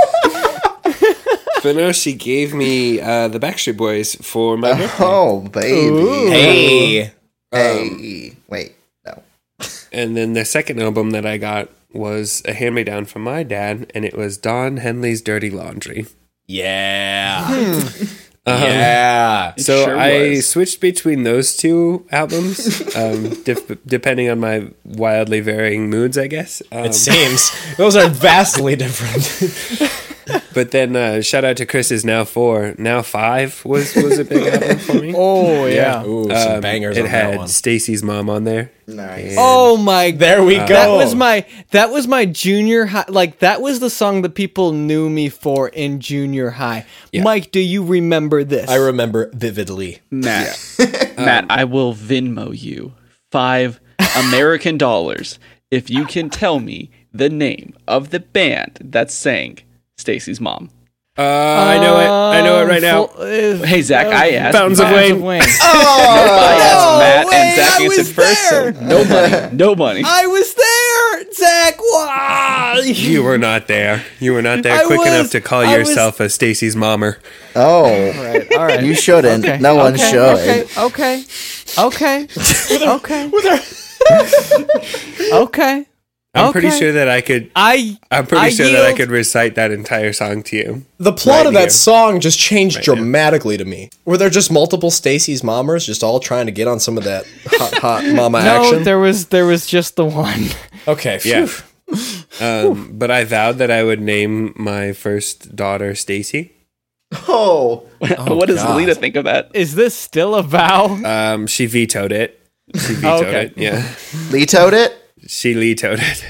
S6: But no, she gave me uh, the Backstreet Boys for my birthday.
S3: Oh, baby.
S1: Hey.
S3: Hey. Wait. No.
S6: And then the second album that I got was a hand-me-down from my dad, and it was Don Henley's Dirty Laundry.
S1: Yeah.
S2: Hmm.
S1: yeah.
S6: So
S4: sure
S6: I
S4: was.
S6: switched between those two albums, um, dif- depending on my wildly varying moods, I guess. Um,
S1: It seems those are vastly different.
S6: but then uh, shout out to Chris's Now Four, Now Five was was a big album for me.
S2: Oh yeah.
S1: Ooh, some
S6: Um,
S1: bangers
S6: It
S1: on that
S6: had
S1: one.
S6: Stacy's mom on there.
S3: Nice.
S2: Oh my
S1: There we go.
S2: That was my that was my junior high. Like that was the song that people knew me for in junior high. Mike, do you remember this?
S1: I remember vividly.
S4: Matt, Matt, I will Venmo you five American dollars if you can tell me the name of the band that sang Stacy's Mom.
S6: Uh, I know it. I know it right now.
S2: Full- uh,
S4: Hey, Zach, I asked.
S6: Fountains of
S2: Fountains
S6: Wayne.
S2: of Wayne.
S4: I asked Matt,
S2: wait,
S4: and Zach
S2: I
S4: answered
S2: was
S4: first, so
S2: there.
S4: no money. No money.
S2: I was there, Zach. Wow.
S6: You were not there. You were not there
S2: I
S6: quick
S2: was-
S6: enough to call
S2: I was-
S6: yourself a Stacy's mommer.
S3: Oh.
S2: All right, all right.
S3: You shouldn't.
S2: Okay,
S3: No one
S2: okay,
S3: should.
S2: Okay, okay, okay, okay.
S1: With her
S2: Okay.
S6: I'm
S2: Okay.
S6: pretty sure that I could.
S2: I
S6: I'm pretty
S2: I
S6: sure that I
S2: yield.
S6: could recite that entire song to you.
S1: The plot
S6: Right
S1: of that
S6: here.
S1: song just changed
S6: Right now.
S1: dramatically to me. Were there just multiple Stacy's mommers just all trying to get on some of that hot, hot mama
S2: no,
S1: action?
S2: there was there was just the one.
S1: Okay,
S6: Yeah.
S1: phew.
S6: Um, but I vowed that I would name my first daughter Stacy.
S3: Oh,
S4: what does
S1: God.
S4: Lita think of that?
S2: Is this still a vow?
S6: Um, she vetoed it. She vetoed
S2: Okay.
S6: it. Yeah,
S3: vetoed it.
S6: she vetoed it.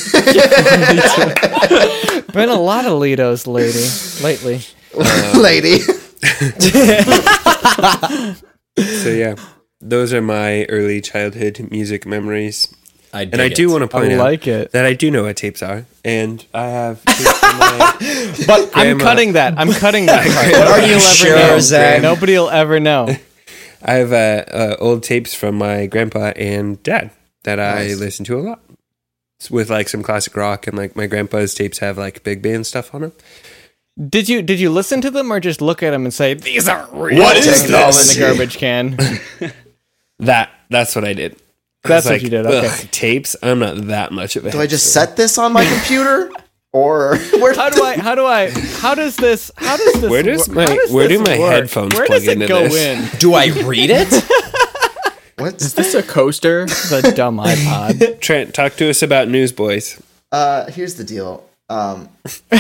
S2: Been a lot of Litos lady lately.
S3: Lady.
S6: So yeah, those are my early childhood music memories.
S1: I
S6: And I do want to point
S2: I
S6: out
S2: like it.
S6: that I do know what tapes are, and I have. Tapes from my
S1: But
S2: I'm
S6: grandma-
S2: cutting that. I'm cutting that part.
S1: Are
S2: Nobody
S1: you
S2: will ever
S1: sure,
S2: know.
S1: Zach?
S2: Nobody will ever know.
S6: I have uh, uh, old tapes from my grandpa and dad that I
S3: Nice.
S6: listen to a lot. It's with like some classic rock, and like my grandpa's tapes have like big band stuff on them.
S2: Did you did you listen to them or just look at them and say these aren't real?
S1: What is
S2: Just throw them in
S1: this?
S2: the garbage can?
S6: That that's what I did. I
S2: That's
S6: was
S2: what
S6: like,
S2: you did.
S6: "Ugh,
S2: Okay.
S6: tapes. I'm not that much of a.
S3: Do I just set this on my computer, or where?
S2: How do I? How do I? How does this? How does this?
S6: Where does
S2: wor-
S6: my-
S2: how does
S6: where do
S2: this
S6: my
S2: work?
S6: headphones
S2: Where
S6: plug
S2: does it
S6: into
S2: go
S6: this?
S2: in?
S1: do I read it?
S3: What's
S5: Is this a coaster?
S2: The dumb iPod.
S6: Trent, talk to us about Newsboys.
S3: Uh, here's the deal. Um,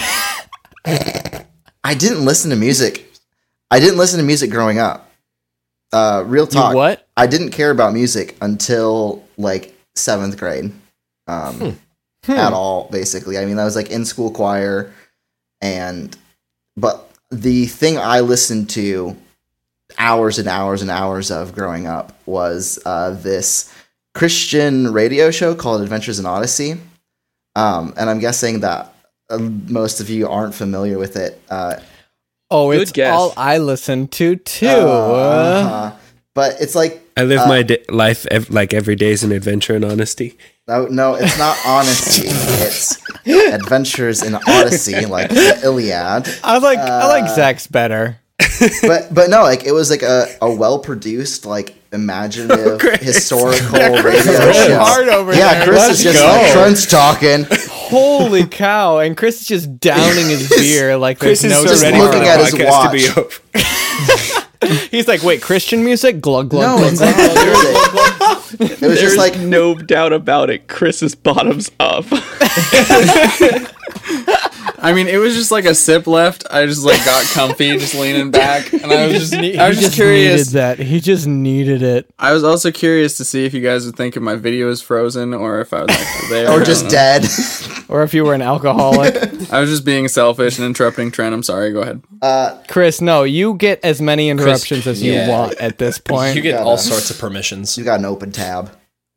S3: I didn't listen to music. I didn't listen to music growing up. Uh, real talk.
S2: what?
S3: I didn't care about music until like seventh grade. Um, at all, basically. I mean, I was like in school choir, and but the thing I listened to hours and hours and hours of growing up was uh, this Christian radio show called Adventures in Odyssey. Um, and I'm guessing that uh, most of you aren't familiar with it. Uh,
S2: Oh,
S4: Good
S2: it's
S4: guess.
S2: all I listen to too.
S3: uh, but it's like
S6: I live
S3: Uh,
S6: my di- life ev- like every day is an adventure in honesty.
S3: no, no, it's not honesty. It's Adventures in Odyssey, like the Iliad.
S2: I like I
S3: uh,
S2: like Zach's better.
S3: But but no, like it was like a, a well produced, like imaginative, historical radio show.
S2: Hard over
S3: Yeah,
S2: there.
S3: Chris
S2: Let's
S3: is just
S2: go.
S3: like Trent's talking.
S2: Holy cow! And Chris is just downing his beer like
S6: Chris
S2: there's
S6: is
S2: no
S6: so
S3: just
S6: ready
S2: tomorrow.
S6: for
S3: looking
S6: the
S3: at his
S6: podcast to be
S3: watch.
S6: over.
S2: He's like, wait, Christian music? Glug glug
S3: No,
S2: glug.
S3: it's not music. It was
S4: There's
S3: just like
S4: no doubt about it. Chris is bottoms up.
S5: I mean, it was just like a sip left. I just like got comfy, just leaning back, and I was just, I was just curious.
S2: needed that. He just needed it.
S5: I was also curious to see if you guys would think if my video was frozen or if I was actually there, I
S3: or
S5: don't
S3: just
S5: know.
S3: dead.
S2: Or if you were an alcoholic.
S5: I was just being selfish and interrupting Trent. I'm sorry. Go ahead.
S3: Uh,
S2: Chris, no, you get as many interruptions as you
S1: yeah.
S2: want at this point.
S1: You get
S3: Yeah,
S1: all
S3: no.
S1: sorts of permissions.
S3: you got an open tab.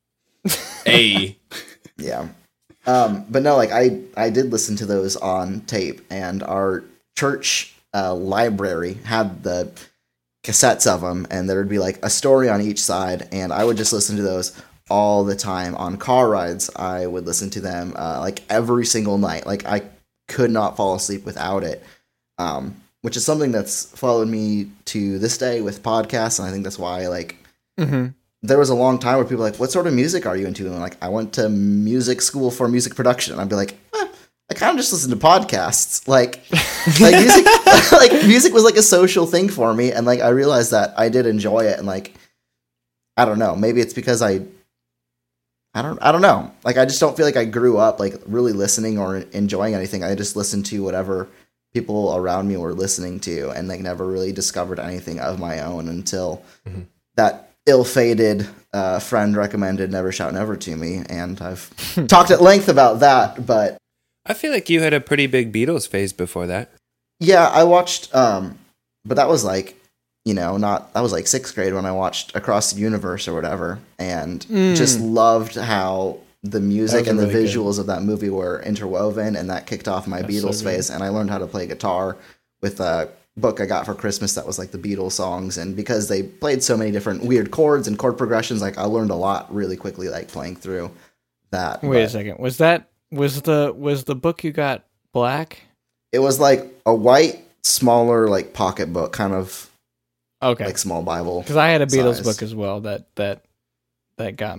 S1: A.
S3: Yeah. Um, but no, like I, I did listen to those on tape, and our church uh, library had the cassettes of them, and there would be like a story on each side, and I would just listen to those all the time on car rides. I would listen to them uh, like every single night. Like I could not fall asleep without it. Um, which is something that's followed me to this day with podcasts, and I think that's why like
S2: hmm
S3: there was a long time where people were like, what sort of music are you into? And I'm like, I went to music school for music production. And I'd be like, eh, I kind of just listen to podcasts. Like, like music, like music was like a social thing for me. And like, I realized that I did enjoy it. And like, I don't know, maybe it's because I, I don't, I don't know. Like, I just don't feel like I grew up like really listening or enjoying anything. I just listened to whatever people around me were listening to, and like never really discovered anything of my own until
S1: Mm-hmm.
S3: that ill-fated uh, friend recommended Never Shout Never to me, and I've talked at length about that. But
S6: I feel like you had a pretty big Beatles phase before that.
S3: yeah, I watched, um, but that was like, you know, not, that was like sixth grade when I watched Across the Universe or whatever, and just loved how the music
S2: was
S3: and the
S2: really good.
S3: visuals of that movie were interwoven, and that kicked off my
S2: That's so
S3: Beatles
S2: good.
S3: phase, and I learned how to play guitar with a book I got for Christmas that was like the Beatles songs, and because they played so many different weird chords and chord progressions, like I learned a lot really quickly, like playing through that.
S2: Wait a
S3: But
S2: second. Was that was the was the book you got black?
S3: it was like a white, smaller, like pocket book, kind of
S2: Okay.
S3: like small Bible.
S2: Because I had a Beatles
S3: size.
S2: book as well that that that got me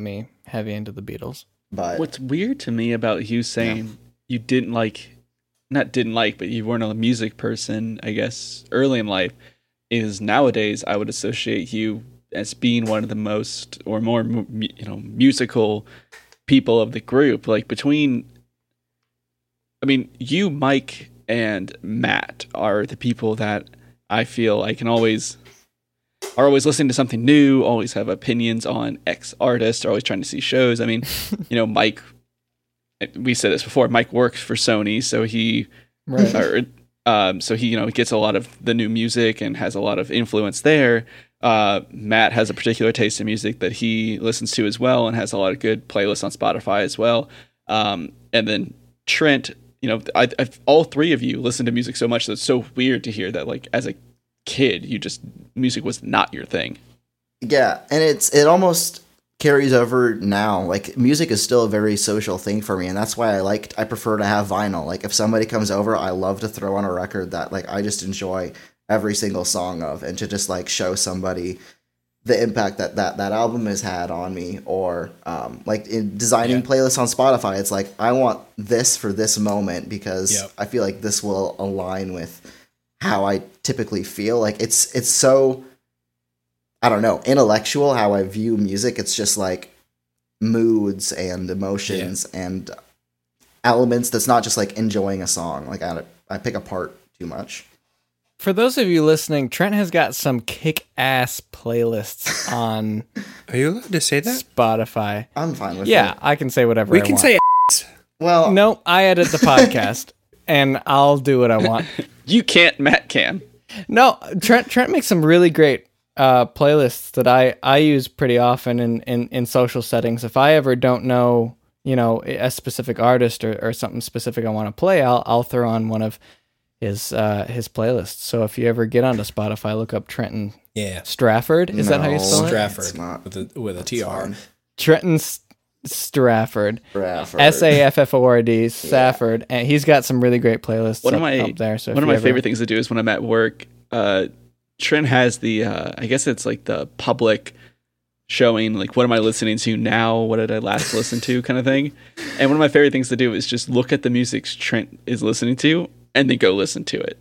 S2: heavy into the Beatles.
S3: But
S4: What's weird to me about you saying you didn't like, not didn't like, but you weren't a music person, I guess, early in life, is nowadays I would associate you as being one of the most or more, mu- you know, musical people of the group. Like between, I mean, you, Mike, and Matt are the people that I feel I can always are always listening to something new, always have opinions on X artists, are always trying to see shows. I mean, you know, Mike, we said this before, Mike works for Sony, so he,
S2: Right.
S4: or, um, so he, you know, gets a lot of the new music and has a lot of influence there. Uh, Matt has a particular taste in music that he listens to as well and has a lot of good playlists on Spotify as well. Um, and then Trent, you know, I, I've, all three of you listen to music so much that it's so weird to hear that, like, as a kid, you just, music was not your thing.
S3: yeah, and it's it almost carries over now. Like music is still a very social thing for me, and that's why I like I prefer to have vinyl. Like if somebody comes over, I love to throw on a record that like I just enjoy every single song of, and to just like show somebody the impact that that, that album has had on me. Or um, like in designing
S1: Yeah.
S3: playlists on Spotify, it's like I want this for this moment because
S1: Yep.
S3: I feel like this will align with how I typically feel. Like it's it's so, I don't know, intellectual how I view music. It's just like moods and emotions and elements that's not just like enjoying a song. Like I I pick apart too much.
S2: For those of you listening, Trent has got some kick-ass playlists on
S6: Are you allowed to say that?
S2: Spotify.
S3: I'm fine with
S2: Yeah,
S3: it.
S2: I can say whatever
S6: We
S2: I
S6: can
S2: want.
S6: say
S3: Well,
S2: No, I edit the podcast, and I'll do what I want.
S4: You can't, Matt can.
S2: No, Trent Trent makes some really great uh, playlists that I, I use pretty often in, in, in social settings. If I ever don't know, you know, a specific artist or, or something specific I want to play, I'll I'll throw on one of his uh, his playlists. So if you ever get onto Spotify, look up Trenton
S1: Yeah.
S2: Strafford. Is that how you
S3: No.
S2: spell it?
S1: Strafford
S3: It's not.
S1: with a with a T R.
S3: fine.
S2: Trenton S- Strafford.
S3: Strafford.
S2: S A F F O R D, Safford, and he's got some really great playlists
S4: One
S2: up,
S4: of my
S2: up there. So if
S4: one of
S2: you
S4: my
S2: ever-
S4: favorite things to do is when I'm at work. Uh, Trent has the uh, I guess it's like the public showing, like what am I listening to now? What did I last listen to? Kind of thing. And one of my favorite things to do is just look at the music Trent is listening to and then go listen to it.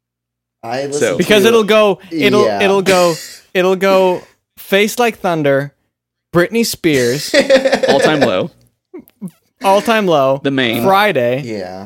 S3: I listen
S4: So-
S2: because
S3: to,
S2: it'll go, it'll
S3: Yeah.
S2: it'll go, it'll go. Face Like Thunder, Britney Spears,
S4: All time low.
S2: All Time Low,
S4: The main.
S2: Friday.
S3: Yeah.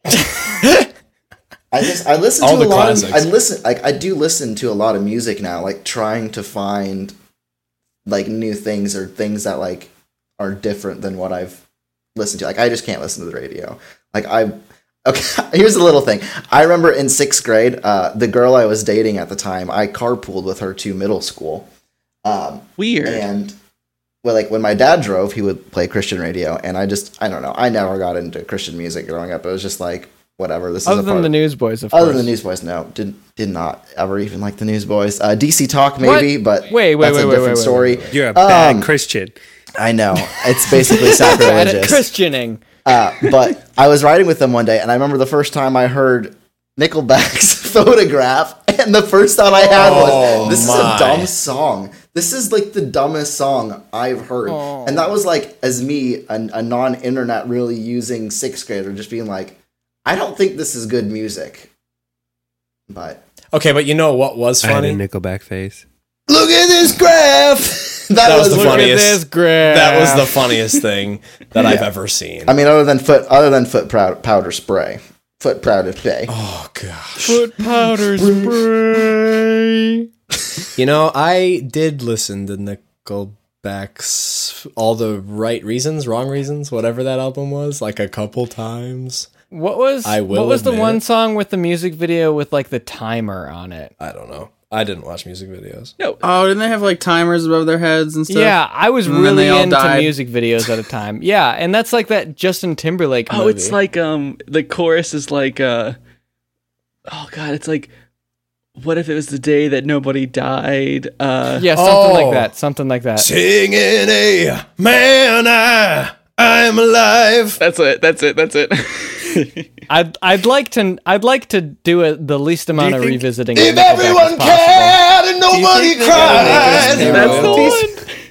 S3: I just I listen
S1: All
S3: to a
S1: the
S3: lot
S1: classics.
S3: of I listen like I do listen to a lot of music now, like trying to find like new things or things that like are different than what I've listened to. Like I just can't listen to the radio. Like I okay, here's a little thing. I remember in sixth grade, uh, the girl I was dating at the time, I carpooled with her to middle school. Um,
S4: Weird.
S3: and well, like when my dad drove, he would play Christian radio, and I just I don't know. I never got into Christian music growing up. It was just like whatever. This
S2: Other
S3: is a
S2: than
S3: part
S2: the Newsboys, of
S3: other
S2: course.
S3: than the Newsboys. No, did did not ever even like the Newsboys. Uh, D C Talk maybe, but
S2: Wait, wait,
S3: that's
S2: wait,
S3: a
S2: wait,
S3: different
S2: wait, wait,
S3: story.
S2: wait,
S6: you're a bad
S3: Um,
S6: Christian.
S3: I know it's basically
S2: At
S3: sacrilegious.
S2: Christianing.
S3: Uh, but I was riding with them one day, and I remember the first time I heard Nickelback's Photograph, and the first thought I had
S1: Oh,
S3: was, "This
S1: my.
S3: is a dumb song. This is like the dumbest song I've heard."
S2: Oh.
S3: And that was like, as me, a, a non-internet really using sixth grader, just being like, "I don't think this is good music." But
S1: Okay, but you know what was
S6: I had a
S1: funny?
S6: Nickelback face.
S3: look at this graph. that,
S1: That was
S3: was
S1: the
S2: Look
S1: funniest-
S2: at this graph.
S1: That was the funniest thing that I've ever seen.
S3: I mean, other than foot, other than foot proud, powder spray, foot powder spray.
S1: Oh gosh.
S2: Foot powder spray.
S1: You know, I did listen to Nickelback's All the Right Reasons, Wrong Reasons, whatever that album was, like a couple times.
S2: What was
S1: I will
S2: what was the
S1: admit
S2: one
S1: it.
S2: song with the music video with like the timer on it?
S1: I don't know. I didn't watch music videos.
S4: No,
S5: Oh, didn't they have like timers above their heads and stuff?
S2: Yeah, I was
S5: And then
S2: really
S5: they all
S2: into
S5: died.
S2: music videos at a time. Yeah, and that's like that Justin Timberlake movie.
S4: oh, it's like um the chorus is like uh oh god, it's like what if it was the day that nobody died? Uh
S2: yeah, something
S1: Oh.
S2: like that. Something like that.
S1: Singing a man, I, I'm alive.
S4: That's it. That's it. That's it.
S2: I'd I'd like to I'd like to do a, the least amount of
S1: think
S2: revisiting.
S1: If
S2: of Nickelback
S1: everyone
S2: as possible.
S1: cared and nobody
S6: think they're gonna make us
S1: cried.
S6: new
S4: That's the
S6: royalties?
S4: one.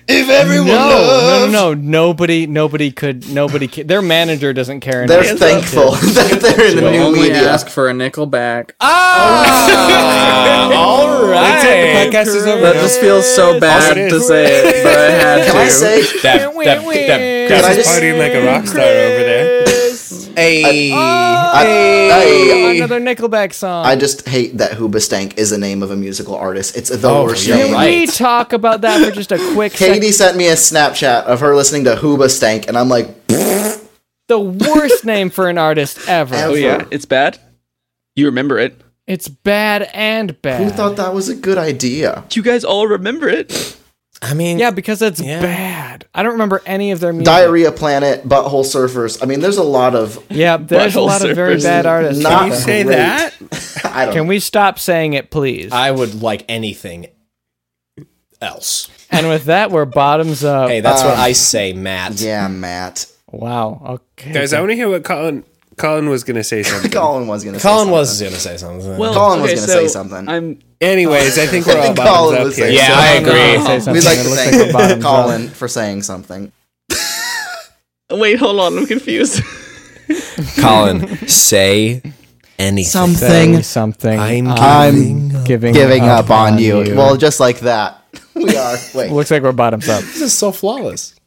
S1: If everyone
S2: No, no,
S1: loves.
S2: no, no. Nobody, nobody could. Nobody. Ca- their manager doesn't care.
S3: They're
S2: enough.
S3: thankful that they're in the
S5: We'll
S3: new
S5: only
S3: media.
S5: ask for a nickel back.
S1: Ah, all right.
S6: That's it. The podcast is over.
S5: That
S6: now.
S5: just feels so bad
S6: it
S5: to
S6: is.
S5: say it, but I had
S3: Can
S5: to.
S3: I say,
S1: Deb, Deb, Deb,
S3: Can
S1: Deb.
S3: I
S6: He's
S3: just-
S6: partying like a rock star over there.
S1: Hey.
S2: Oh,
S3: I-
S2: another Nickelback song.
S3: I just hate that Hoobastank is the name of a musical artist. It's the
S1: Oh,
S3: worst
S1: you're
S3: name.
S2: Can
S1: right.
S2: we talk about that for just a quick
S3: Katie
S2: second?
S3: sent me a Snapchat of her listening to Hoobastank, and I'm like,
S2: The worst name for an artist ever.
S3: Ever.
S4: Oh yeah, it's bad. You remember it.
S2: It's bad and bad.
S3: who thought that was a good idea?
S4: You guys all remember it.
S1: I mean,
S2: Yeah, because it's
S1: Yeah.
S2: bad. I don't remember any of their music.
S3: Diarrhea Planet, Butthole Surfers. I mean, there's a lot of.
S2: Yeah, there's a
S4: Butthole
S2: lot of very
S4: Surfers.
S2: bad artists.
S3: Not
S2: out
S6: You
S2: there.
S6: say
S3: Great.
S6: that?
S3: I don't.
S2: Can we stop saying it, please?
S1: I would like anything else.
S2: And with that, we're bottoms up.
S1: Hey, that's what I say, Matt.
S3: Yeah, Matt.
S2: Wow. Okay.
S6: Guys, I want to hear what Colin Colin was going to say something.
S3: Colin was gonna.
S1: Colin
S3: say
S1: was going to say something.
S4: Well,
S3: Colin was
S4: okay,
S3: gonna
S4: so
S3: say something.
S4: I'm
S6: Anyways, I think we're all
S3: think
S6: bottoms
S3: Colin
S6: up
S3: was
S6: here.
S3: saying
S1: Yeah, I
S2: No, no,
S1: agree.
S2: no, say something.
S3: We'd like
S2: It
S3: to
S2: looks
S3: thank
S2: like we're bottoms up.
S3: Colin for saying something.
S4: wait. Hold on, I'm confused.
S1: Colin, say anything.
S2: Say something.
S1: I'm
S3: I'm
S2: giving,
S3: Giving up on you. Well, just like that. We are. Wait.
S2: looks like we're bottoms up.
S1: This is so flawless.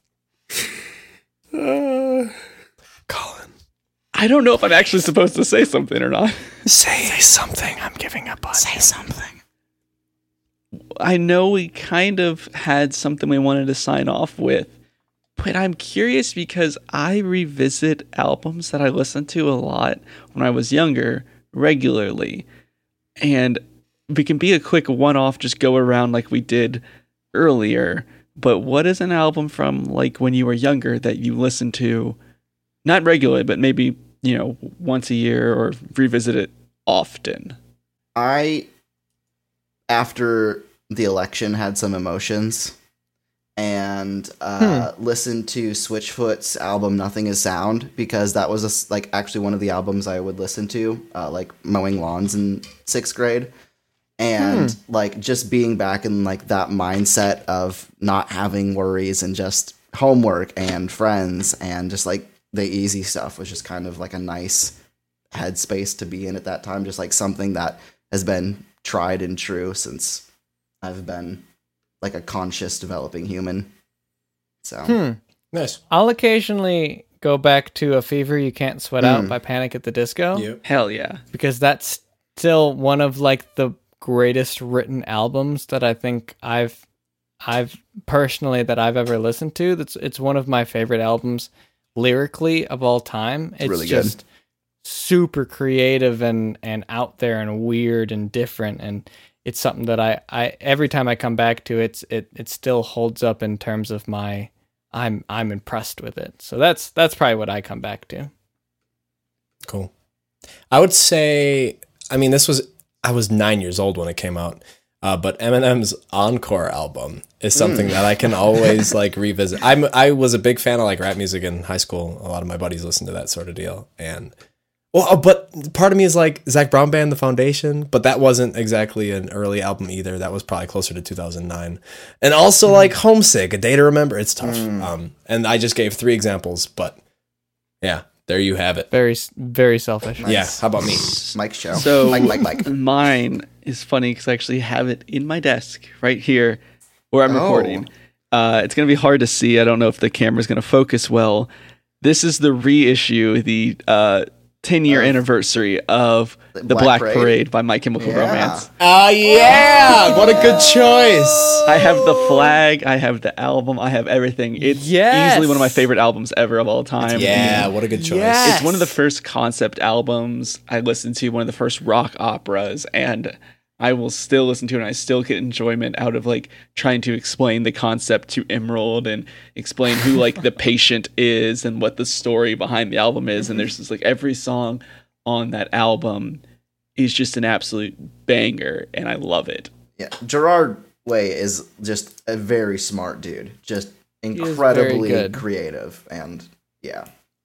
S6: Uh,
S1: Colin,
S4: I don't know if I'm actually supposed to say something or not.
S1: say something.
S2: I'm giving up on
S3: Say
S2: you.
S3: something.
S4: I know we kind of had something we wanted to sign off with, but I'm curious because I revisit albums that I listened to a lot when I was younger regularly. And we can be a quick one-off, just go around like we did earlier. But what is an album from like when you were younger that you listened to, not regularly, but maybe, you know, once a year or revisit it often?
S3: I, after the election, had some emotions and uh, listened to Switchfoot's album "Nothing Is Sound" because that was a s like actually one of the albums I would listen to, uh, like mowing lawns in sixth grade, and like just being back in like that mindset of not having worries and just homework and friends and just like the easy stuff was just kind of like a nice headspace to be in at that time. Just like something that has been tried and true since I've been like a conscious developing human. So
S2: Hmm.
S1: Nice.
S2: I'll occasionally go back to A Fever You Can't Sweat Out
S3: Mm.
S2: by Panic at the Disco
S1: Yep.
S4: Hell yeah.
S2: because that's still one of like the greatest written albums that I think I've I've personally that I've ever listened to. That's it's one of my favorite albums lyrically of all time. It's
S3: really good.
S2: just super creative and and out there and weird and different, and it's something that I, I every time I come back to it's it it still holds up in terms of my I'm I'm impressed with it. So that's that's probably what I come back to.
S1: Cool. I would say, I mean, this was, I was nine years old when it came out, uh, but Eminem's Encore album is something that I can always like revisit. I'm, I was a big fan of like rap music in high school. A lot of my buddies listened to that sort of deal. And, well, but part of me is like Zach Brown Band, The Foundation, but that wasn't exactly an early album either. That was probably closer to two thousand nine. And also like Homesick, A Day to Remember. It's tough. Um, and I just gave three examples, but yeah, there you have it.
S2: Very very selfish.
S1: Yeah. How about me?
S3: Mike's show.
S4: So
S3: Mike, Mike, Mike.
S4: mine is funny because I actually have it in my desk right here where I'm
S3: Oh.
S4: recording. Uh, it's going to be hard to see. I don't know if the camera's going to focus well. This is the reissue, the uh, ten year
S3: Of
S4: anniversary of
S3: The
S4: The
S3: Black
S4: Black,
S3: Parade?
S4: Parade? by My Chemical
S3: Yeah.
S4: Romance.
S1: Oh yeah! What a good choice.
S4: I have the flag, I have the album, I have everything. It's
S2: Yes.
S4: easily one of my favorite albums ever of all time.
S1: Yeah, what a good choice.
S2: Yes.
S4: It's one of the first concept albums I listened to, one of the first rock operas, and I will still listen to it, and I still get enjoyment out of like trying to explain the concept to Emerald and explain who like the patient is and what the story behind the album is. And there's just like every song on that album is just an absolute banger, and I love it.
S3: Yeah, Gerard Way is just a very smart dude. Just
S2: very
S3: incredibly
S2: good.
S3: creative, and yeah.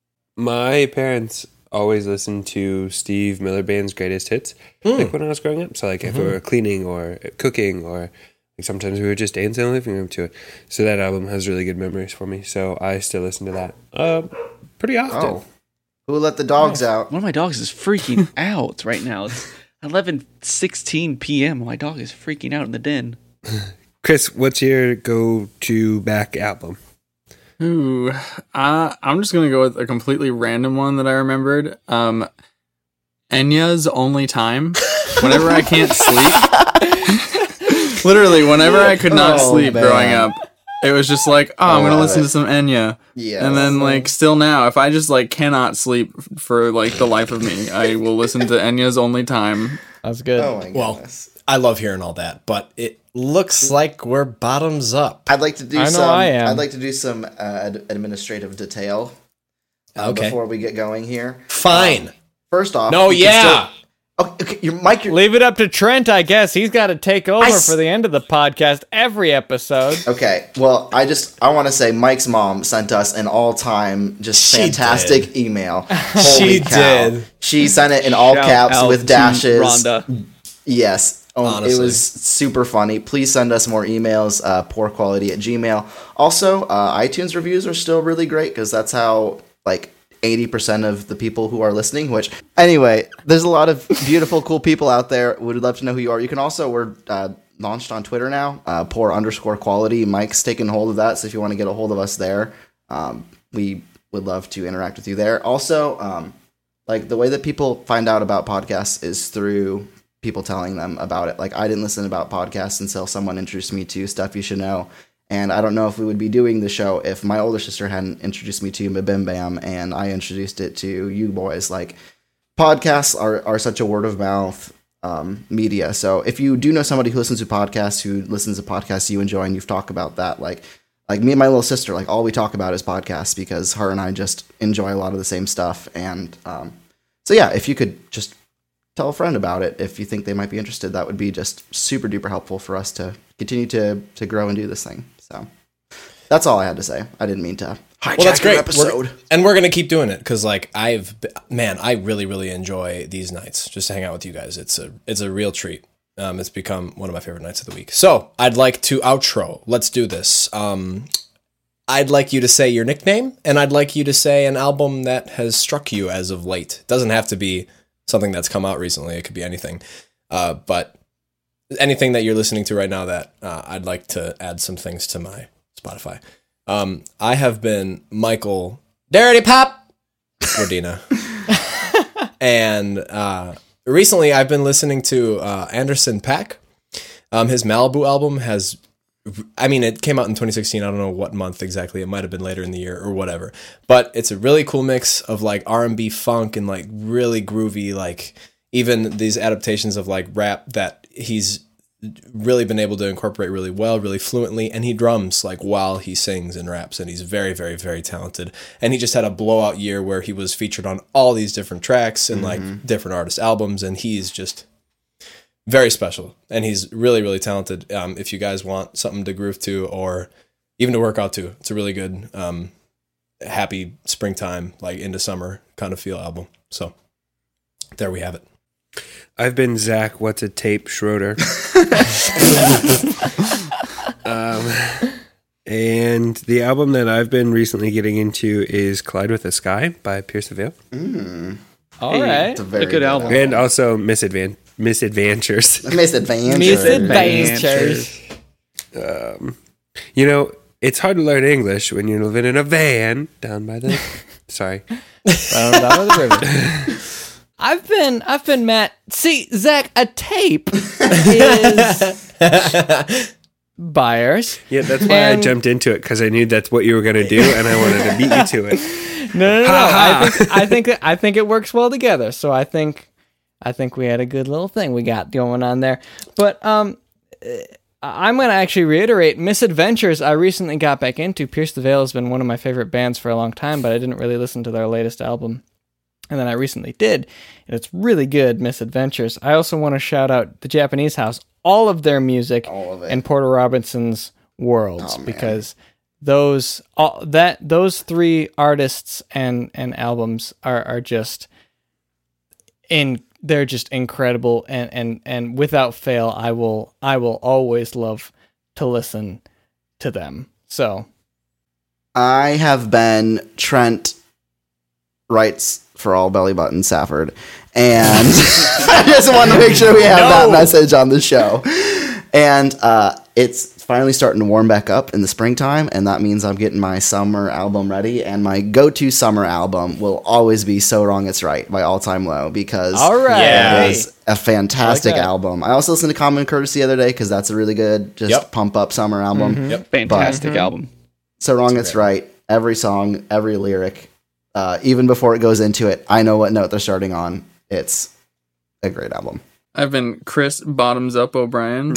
S6: My parents always listened to Steve Miller Band's greatest hits, like when I was growing up. So, like if we were cleaning or cooking or Like sometimes we would just dance in the living room to it. So that album has really good memories for me. So I still listen to that uh, pretty often.
S3: Oh. Who let the dogs out?
S4: One of my dogs is freaking out right now. It's eleven sixteen p.m. My dog is freaking out in the den.
S6: Chris, what's your go-to back album?
S5: Ooh, uh, I'm just gonna go with a completely random one that I remembered. Um, Enya's "Only Time." Whenever I can't sleep, literally, whenever I could not
S3: Oh,
S5: sleep
S3: man.
S5: growing up, it was just like, oh, I'm
S3: I
S5: gonna
S3: love
S5: listen
S3: it.
S5: to some Enya.
S3: Yeah.
S5: And then, like, still now, if I just like cannot sleep for like the life of me, I will listen to Enya's "Only Time."
S2: That's good.
S3: Oh my
S1: Well,
S3: goodness.
S1: I love hearing all that, but it looks like we're bottoms up.
S3: I'd like to do
S2: I know
S3: some.
S2: I am.
S3: I'd like to do some uh, ad- administrative detail. uh,
S1: Okay.
S3: Before we get going here.
S1: Fine.
S3: First off,
S1: No,
S3: you can
S1: yeah.
S3: still- oh, okay, your Mike. Your,
S2: Leave it up to Trent, I guess. He's got to take over
S3: s-
S2: for the end of the podcast every episode.
S3: Okay, well, I just I want to say Mike's mom sent us an all-time just
S1: She
S3: fantastic email. Holy
S1: She
S3: cow.
S1: did.
S3: She sent it in all
S4: Shout
S3: caps
S4: out
S3: with
S4: to
S3: dashes.
S4: Rhonda.
S3: Yes. Um, it
S1: Honestly.
S3: was super funny. Please send us more emails, uh, poor quality at Gmail. Also, uh, iTunes reviews are still really great because that's how, like, eighty percent of the people who are listening, which, anyway, there's a lot of beautiful, cool people out there. Would love to know who you are. You can also, we're uh, launched on Twitter now, uh, poor underscore quality. Mike's taking hold of that, so if you want to get a hold of us there, um, we would love to interact with you there. Also, um, like, the way that people find out about podcasts is through people telling them about it. Like, I didn't listen about podcasts until someone introduced me to Stuff You Should Know. And I don't know if we would be doing the show if my older sister hadn't introduced me to Mabim Bam and I introduced it to you boys. Like, podcasts are, are such a word of mouth um, media. So if you do know somebody who listens to podcasts, who listens to podcasts you enjoy, and you've talked about that, like, like me and my little sister, like, all we talk about is podcasts because her and I just enjoy a lot of the same stuff. And um, so, yeah, if you could just tell a friend about it if you think they might be interested, that would be just super duper helpful for us to continue to to grow and do this thing. So that's all I had to say. I didn't mean to hijack
S1: Well, that's great.
S3: your episode.
S1: We're- and we're gonna keep doing it because, like, I've man, I really, really enjoy these nights just to hang out with you guys. It's a it's a real treat. Um, it's become one of my favorite nights of the week. So I'd like to outro. Let's do this. Um, I'd like you to say your nickname, and I'd like you to say an album that has struck you as of late. It doesn't have to be something that's come out recently. It could be anything. Uh, but anything that you're listening to right now that uh, I'd like to add some things to my Spotify. Um, I have been Michael Dirty Pop Ordina. and uh, recently I've been listening to uh, Anderson .Paak. Um, his Malibu album has, I mean, it came out in twenty sixteen. I don't know what month exactly. It might have been later in the year or whatever. But it's a really cool mix of like R and B funk and like really groovy, like even these adaptations of like rap that he's really been able to incorporate really well, really fluently. And he drums like while he sings and raps. And he's very, very, very talented. And he just had a blowout year where he was featured on all these different tracks and like different artist albums. And he's just very special, and he's really, really talented. Um, if you guys want something to groove to or even to work out to, it's a really good, um, happy springtime, like into summer kind of feel album. So there we have it.
S6: I've been Zach. What's a tape Schroeder? um, and the album that I've been recently getting into is "Collide with the Sky" by Pierce the Veil,
S2: All right.
S3: It's a very
S4: A good album.
S6: and also Misadvan- Misadventures.
S3: Misadventure.
S2: Misadventures.
S6: Um, you know, it's hard to learn English when you're living in a van down by the. Sorry.
S2: Down, down the river. I've been, I've been Matt. See, Zach, a tape is buyers.
S6: Yeah, that's why
S2: And-
S6: I jumped into it because I knew that's what you were going to do, and I wanted to beat you to it.
S2: No, no, no.
S6: Ha ha.
S2: I think, I think, I think it works well together. So I think, I think we had a good little thing we got going on there. But um, I'm going to actually reiterate Misadventures. I recently got back into. Pierce the Veil has been one of my favorite bands for a long time, but I didn't really listen to their latest album. And then I recently did, and it's really good, Misadventures. I also want to shout out the Japanese House, all of their music,
S3: All of it.
S2: and Porter Robinson's Worlds,
S3: Oh, man.
S2: because those all, that those three artists and and albums are are just in they're just incredible, and and and without fail, I will I will always love to listen to them. So
S3: I have been Trent writes for all belly button Safford, and I just want to make sure we have
S2: No.
S3: that message on the show. And uh, it's finally starting to warm back up in the springtime, and that means I'm getting my summer album ready. And my go-to summer album will always be "So Wrong It's Right" by All Time Low, because
S2: all right,
S1: Yeah.
S3: it is a fantastic
S2: I like that.
S3: album. I also listened to Common Courtesy the other day because that's a really good, just
S1: Yep.
S3: pump up summer album.
S2: Mm-hmm.
S1: Yep.
S4: Fantastic album.
S3: So Wrong It's Right. Every song, every lyric, uh, even before it goes into it, I know what note they're starting on. It's a great album.
S5: I've been Chris Bottoms Up O'Brien,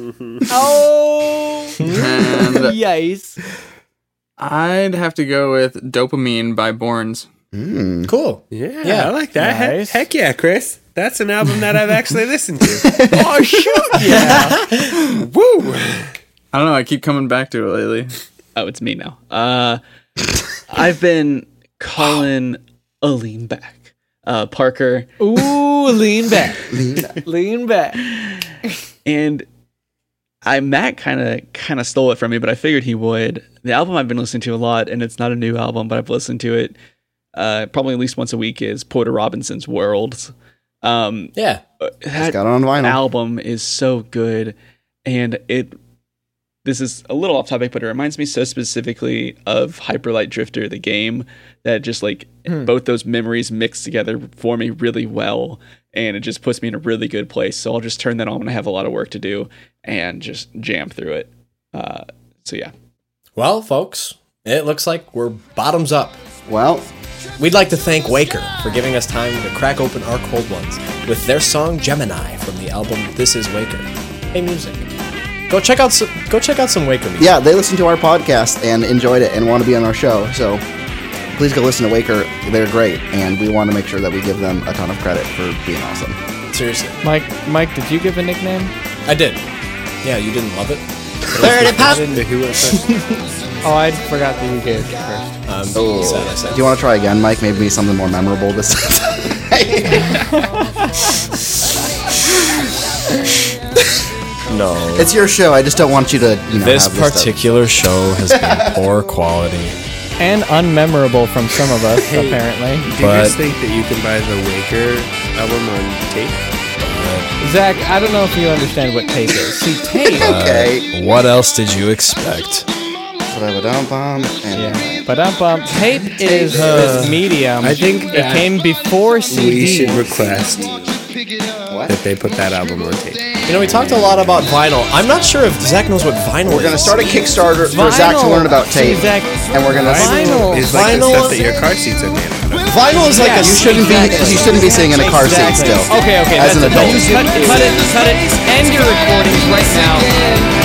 S2: Oh,
S5: and
S2: yes.
S5: I'd have to go with Dopamine by Borns.
S3: Mm.
S1: Cool.
S6: Yeah,
S1: Yeah.
S6: I like that. He-
S2: Nice.
S6: Heck yeah, Chris. That's an album that I've actually listened to.
S2: Oh shoot, yeah.
S6: Woo!
S5: I don't know. I keep coming back to it lately.
S4: Oh, it's me now. Uh, I've been calling a lean back. Uh, Parker.
S2: Ooh, lean back, lean back.
S4: And I Matt kind of kind of stole it from me, but I figured he would. The album I've been listening to a lot, and it's not a new album, but I've listened to it uh, probably at least once a week, is Porter Robinson's Worlds. Um,
S1: Yeah.
S3: It's
S4: that
S3: got it on vinyl.
S4: album is so good, and it. This is a little off topic, but it reminds me so specifically of Hyperlight Drifter, the game, that just like both those memories mixed together for me really well, and it just puts me in a really good place. So I'll just turn that on when I have a lot of work to do and just jam through it. Uh, so yeah,
S1: Well, folks, it looks like we're bottoms up.
S3: Well,
S1: We'd like to thank Waker for giving us time to crack open our cold ones with their song Gemini from the album This Is Waker. Hey, music. Go check out some, go check out some Waker music.
S3: yeah, they listened to our podcast and enjoyed it and want to be on our show. So please go listen to Waker. They're great, and we want to make sure that we give them a ton of credit for being awesome.
S1: Seriously.
S2: Mike, Mike, did you give a nickname?
S1: I did. Yeah, you didn't love it?
S6: The Who went first?
S2: Oh, I forgot that you gave it first.
S1: Um,
S3: Oh.
S1: sad I said.
S3: Do you want to try again, Mike? Maybe something more memorable this time.
S1: No.
S3: It's your show. I just don't want you to, you know,
S1: This
S3: have this stuff.
S1: particular show has been poor quality.
S2: And unmemorable from some of us, apparently.
S6: Do you
S1: But-
S6: guys think that you can buy the Waker album on tape?
S2: Zach, I don't know if you understand what tape is. See, tape.
S3: Okay.
S1: What else did you expect?
S3: Ba-da-ba-dum-bum, and-
S2: Yeah, but um, um, tape is this medium.
S6: I think
S2: it
S6: that
S2: came before
S6: We
S2: C D.
S6: should request
S3: What?
S6: that they put that album on tape.
S1: You know, we talked a lot about vinyl. I'm not sure if Zach knows what vinyl
S3: We're gonna
S1: is.
S3: start a Kickstarter for Zach to
S2: Vinyl.
S3: learn about tape,
S2: See, Zach,
S3: and we're gonna.
S2: Vinyl.
S6: It's like
S1: Vinyl-
S6: the stuff that your car seats are made out of.
S1: Vinyl is like
S2: Yeah,
S1: a
S3: You shouldn't be. You shouldn't be sitting in a car seat
S2: Exactly.
S3: still.
S2: Okay, okay.
S3: As
S2: that's
S3: an
S2: it.
S3: adult.
S2: Cut, cut it. Cut it. End your recordings right now.